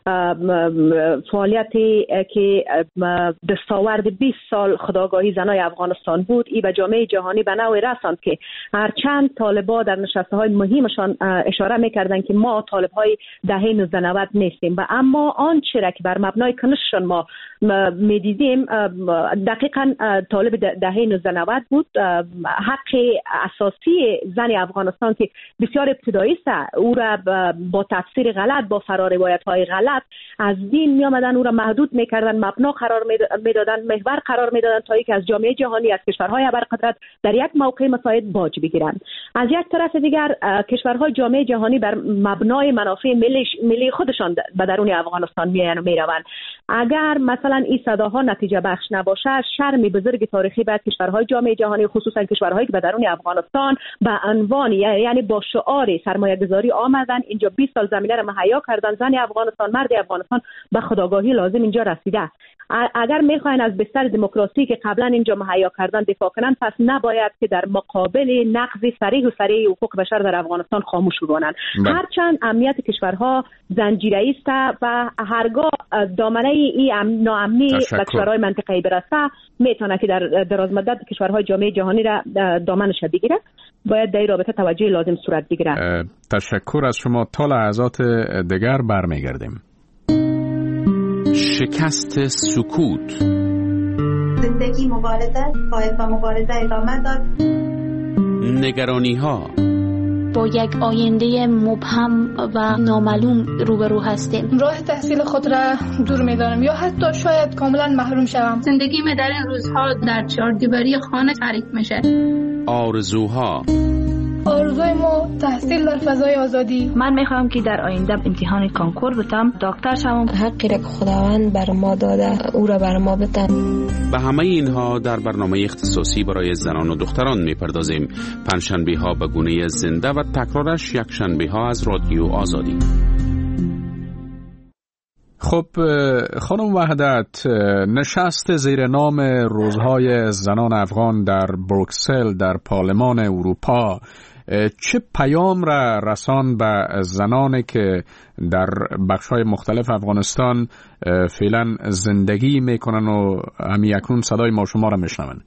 فعالیتی که دستاورد بیست سال خودآگاهی زنای افغانستان بود. ای به جامعه جهانی به نوعی رساند که هرچند طالبا در نشسته های مهمشان اشاره میکردن که ما طالب های دهه نوزده نود نیستیم و اما آنچه را که بر مبنای کنششان ما میدیدیم دقیقاً طالب دهه نوزده نود بود. حق اساسی زن افغانستان که بسیار ابتدایی است، او را با تفسیر غلط، با فراروایت های غلط از دین می آمدن، او را محدود میکردن، مبنا قرار میدادن، محور قرار میدادن تا اینکه از جامعه جهانی، از کشورهای ابرقدرت در یک موقع مساعد باج بگیرند. از یک طرف دیگر کشورهای جامعه جهانی بر مبنای منافع ملی ملی خودشان به درون افغانستان میآیند و میروند. اگر مثلا این صداها نتیجه بخش نباشه، شرم بزرگ تاریخی بعد کشورهای جامعه جهانی خصوصا کشورهایی که به درون افغانستان به عنوان یعنی با شعار سرمایه گذاری آمدن، اینجا بیست سال زمینه را مهیا کردن. زن افغانستان، مرد افغانستان به خودآگاهی لازم اینجا رسیده. اگر میخواین از بستر دموکراسی که قبلا اینجا مهیا کردن دفاع کنن، پس نباید که در مقابل نقض صریح و صریح حقوق بشر در افغانستان خاموش بمانند. هرچند امنیت کشورها زنجیره است و هرگاه دامنه این ناامنی به کشورهای منطقه‌ای برسه، میتونه که در دراز مدت کشورهای جامعه جهانی را دامنش بگیره. باید در این رابطه توجه لازم صورت بگیره. تشکر از شما. تا لحظات دیگر برمیگردیم. شکست سکوت. زندگی مبارزه، باید با مبارزه ادامه داد. نگرانی ها. با یک آینده مبهم و نامعلوم روبرو هستیم. راه تحصیل خود را دور می‌دانم یا حتی شاید کاملا محروم شوم. زندگی من در این روزها در چهاردیواری خانه تعریف میشه. آرزوها. آرزوی ما تحصیل در فضای آزادی. من میخوام که در آینده امتحان کنکور بتم، دکتر شوم. حقی را که خداوند بر ما داده او را بر ما بده. به همه اینها در برنامه اختصاصی برای زنان و دختران میپردازیم. پنجشنبه ها به گونه زنده و تکرارش یک شنبه ها از رادیو آزادی. خب خانم وحدت، نشست زیر نام روزهای زنان افغان در بروکسل در پارلمان اروپا چه پیام را رسان به زنانی که در بخش‌های مختلف افغانستان فعلا زندگی میکنن و همی اکنون صدای ما شما را میشنون؟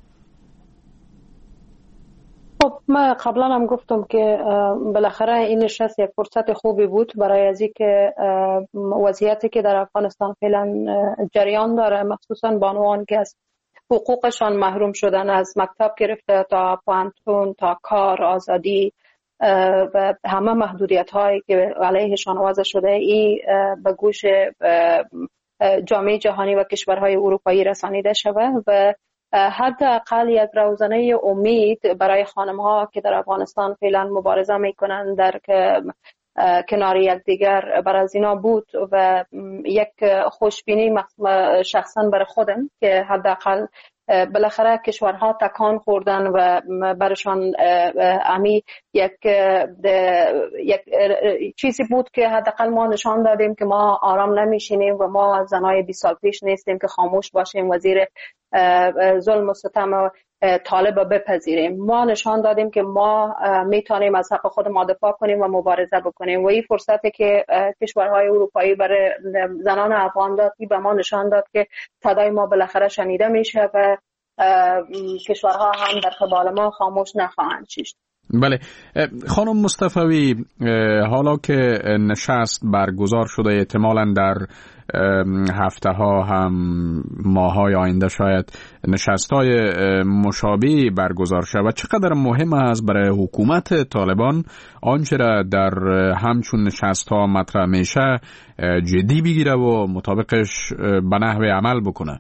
خب من قبلا هم گفتم که بالاخره این نشست یک فرصت خوبی بود برای از اینکه وضعیتی که در افغانستان فعلا جریان داره، مخصوصا بانوان که از حقوقشان محروم شدن، از مکتب گرفته تا پانتون تا کار، آزادی و همه محدودیت هایی که علیهشان وضع شده، این به گوش جامعه جهانی و کشورهای اروپایی رسانیده شود و حداقل یک روزنه امید برای خانم‌ها که در افغانستان فعلا مبارزه میکنند در کنار یکدیگر بر از اینا بود و یک خوشبینی شخصا برای خودم که حداقل بالاخره کشورها تکان خوردن و برشان امی یک یک چیزی بود که حداقل ما نشان دادیم که ما آرام نمیشینیم و ما زنای بیست سال پیش نیستیم که خاموش باشیم و زیر ظلم و ستم طالب بپذیریم. ما نشان دادیم که ما میتونیم از حق خود ما دفاع کنیم و مبارزه بکنیم و این فرصتی که کشورهای اروپایی برای زنان افغان داد به ما نشان داد که صدای ما بالاخره شنیده میشه و کشورها هم در قبال ما خاموش نخواهند شد. بله خانم مصطفوی، حالا که نشست برگزار شده احتمالاً در هفته ها هم ماه های آینده شاید نشست های مشابهی برگزار شود، چقدر مهم است برای حکومت طالبان آنچه را در همچون نشست ها مطرح میشه جدی بگیره و مطابقش به نحو عمل بکنه؟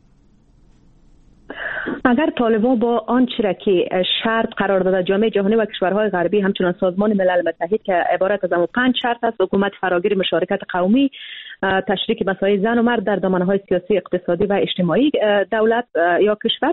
اگر طالبان با آنچه را که شرط قرار داده جامعه جهانی و کشورهای غربی همچنان سازمان ملل متحد که عبارت از همون پنج شرط است، حکومت فراگیر مشارکت قومی، تشریک مسائل زن و مرد در دامنه‌های سیاسی، اقتصادی و اجتماعی دولت یا کشور،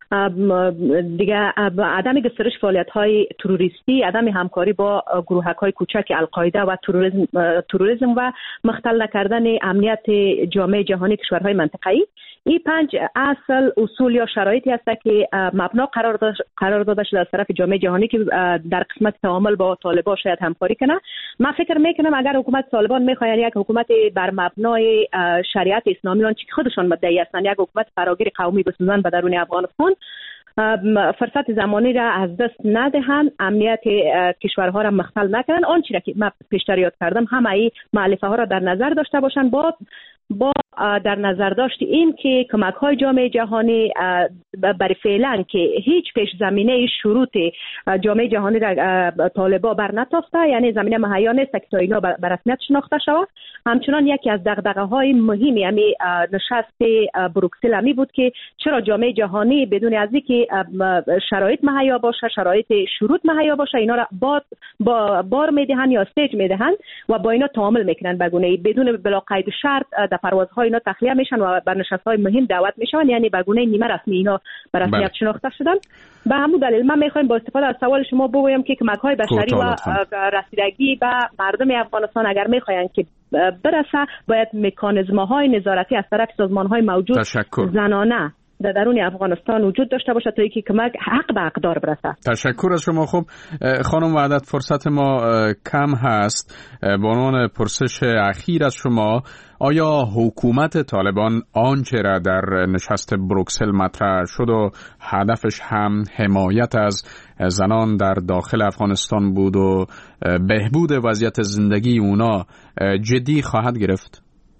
دیگه عدم گسترش فعالیت‌های تروریستی، عدم همکاری با گروهک‌های کوچک القاعده و تروریسم تروریسم و مختل نکردن امنیت جامعه جهانی کشورهای منطقه‌ای. این پنج اصل اصول یا شرایطی است که مبنا قرار قرار داده شده از طرف جامعه جهانی که در قسمت تعامل با طالبان شاید همکاری کنه. من فکر میکنم اگر حکومت طالبان میخواهند یک حکومت بر مبنای شریعت اسلامی آنچه که خودشان مدعی هستند یک حکومت فراگیر قومی بسازند به درون افغانستان، فرصت زمانی را از دست ندهند، امنیت کشورها را مختل نکنند، آنچه را که من پیشتر یاد کردم همه این مؤلفه ها را در نظر داشته باشند با با در نظر داشت این که کمک های جامعه جهانی برای فعلا که هیچ پیش زمینه شروط جامعه جهانی را طالبا بر نتافته، یعنی زمینه مهیا نیست که تا اینا بر رسمیت شناخته شود. همچنان یکی از دغدغه های مهمی یعنی نشست بروکسل همی بود که چرا جامعه جهانی بدون از اینکه شرایط مهیا باشه، شرایط شروط مهیا باشه، اینا را با بار میدهند یا استیج میدهند و با اینا تعامل میکنن بگونه بدون بلا قید شرط در پروازهای اینا تخلیه میشن و بر نشست‌های مهم دعوت میشن، یعنی به گونه نیمه رسمی اینا به رسمیت شناخته شدن. به همون دلیل من میخوایم با استفاده از سوال شما بگویم که کمک‌های بشری و رسیدگی به مردم افغانستان اگر میخواین که برسه باید مکانیزم‌های نظارتی از طرف سازمان‌های موجود تشکر. زنانه در درون افغانستان وجود داشته باشه تا اینکه کمک حق به اقدار برسه. تشکر از شما. خب خانم وحدت، فرصت ما کم هست. به عنوان پرسش اخیر از شما، آیا حکومت طالبان آنچه را در نشست بروکسل مطرح شد و هدفش هم حمایت از زنان در داخل افغانستان بود و بهبود وضعیت زندگی اونا جدی خواهد گرفت؟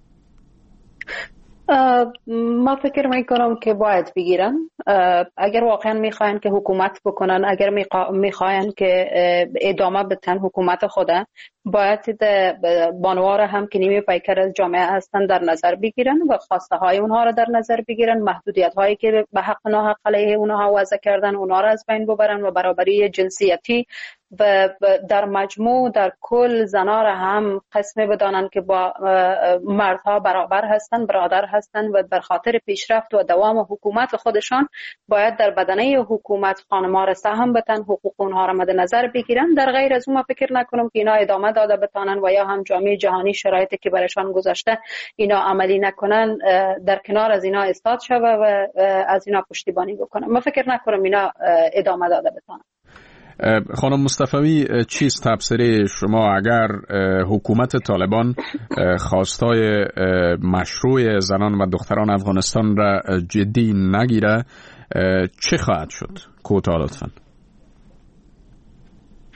ما فکر میکنم که باید بگیرن. اگر واقعا میخواین که حکومت بکنن، اگر میخواین که ادامه بدن حکومت خودن، باید بانوار هم که نیمه پیکر از جامعه هستن در نظر بگیرن و خواسته های اونها را در نظر بگیرن، محدودیت هایی که به حق ناحق علیه اونها وضع کردن اونها را از بین ببرن و برابری جنسیتی و در مجموع در کل زنا را هم قسمه بدانند که با مردها برابر هستند، برادر هستند و بر خاطر پیشرفت و دوام حکومت خودشان باید در بدنه حکومت خانم‌ها را سهم بدن، حقوق اونها را مد نظر بگیرن. در غیر از اون ما فکر نکنم که اینا ادامه داده بتانن و یا هم جامعه جهانی شرایطی که برایشان گذاشته اینا عملی نکنن در کنار از اینا استاد شوه و از اینا پشتیبانی بکنن. ما فکر نکنم اینا ادامه داده بتانن. خانم مصطفوی، چیست تبصره شما اگر حکومت طالبان خواستای مشروع زنان و دختران افغانستان را جدی نگیره چه خواهد شد؟ کوتاه لطفاً.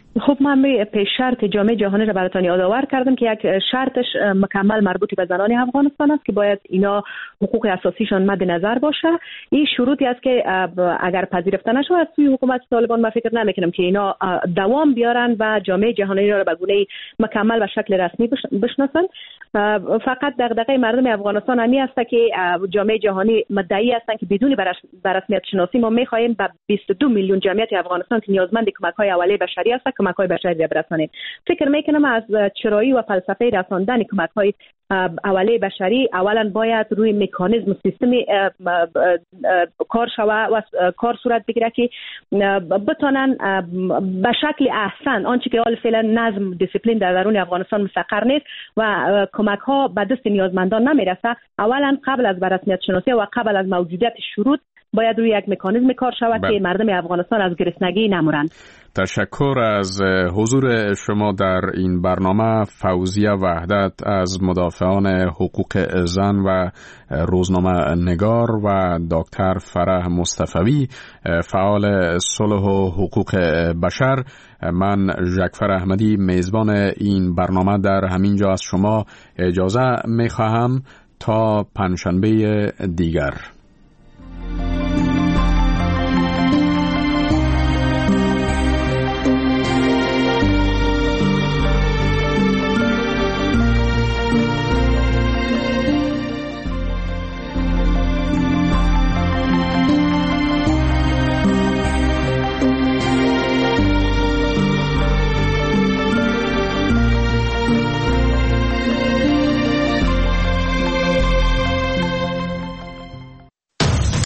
خب من پیش شرط جامعه جهانی را براتون یادآور کردم که یک شرطش مکمل مربوط به زنان افغانستان است که باید اینا حقوق اساسیشان مد نظر باشه. این شروطی است که اگر پذیرفته نشه از سوی حکومت طالبان من فکر نمیکنم که اینا دوام بیارن و جامعه جهانی را به گونه مکمل و شکل رسمی بشناسن. فقط دغدغه مردم افغانستان همی است که جامعه جهانی مدعی هستند که بدون بر رسمیت شناسی ما می‌خواهیم به بیست و دو میلیون جمعیت افغانستان که نیازمند کمک‌های اولیه بشری است کمک‌های بشری برسانیم. فکر میکنم از چرایی و فلسفه رساندن کمک‌های اولیه بشری اولا باید روی مکانیزم سیستم کار شوه و کار صورت بگیره که بتونن به شکل احسن آنچه که حال فعلا نظم دیسیپلین در درون افغانستان مستقر نیست و کمک ها به دست نیازمندان نمیرسه. اولا قبل از رسمیت شناسی و قبل از موجودیت شروط باید روی یک مکانیزم کار شود که مردم افغانستان از گرسنگی نمورند. تشکر از حضور شما در این برنامه. فوزیه وحدت از مدافعان حقوق زن و روزنامه نگار و دکتر فرح مصطفوی فعال صلح و حقوق بشر. من ژکفر احمدی میزبان این برنامه در همین جا از شما اجازه میخواهم تا پنجشنبه دیگر.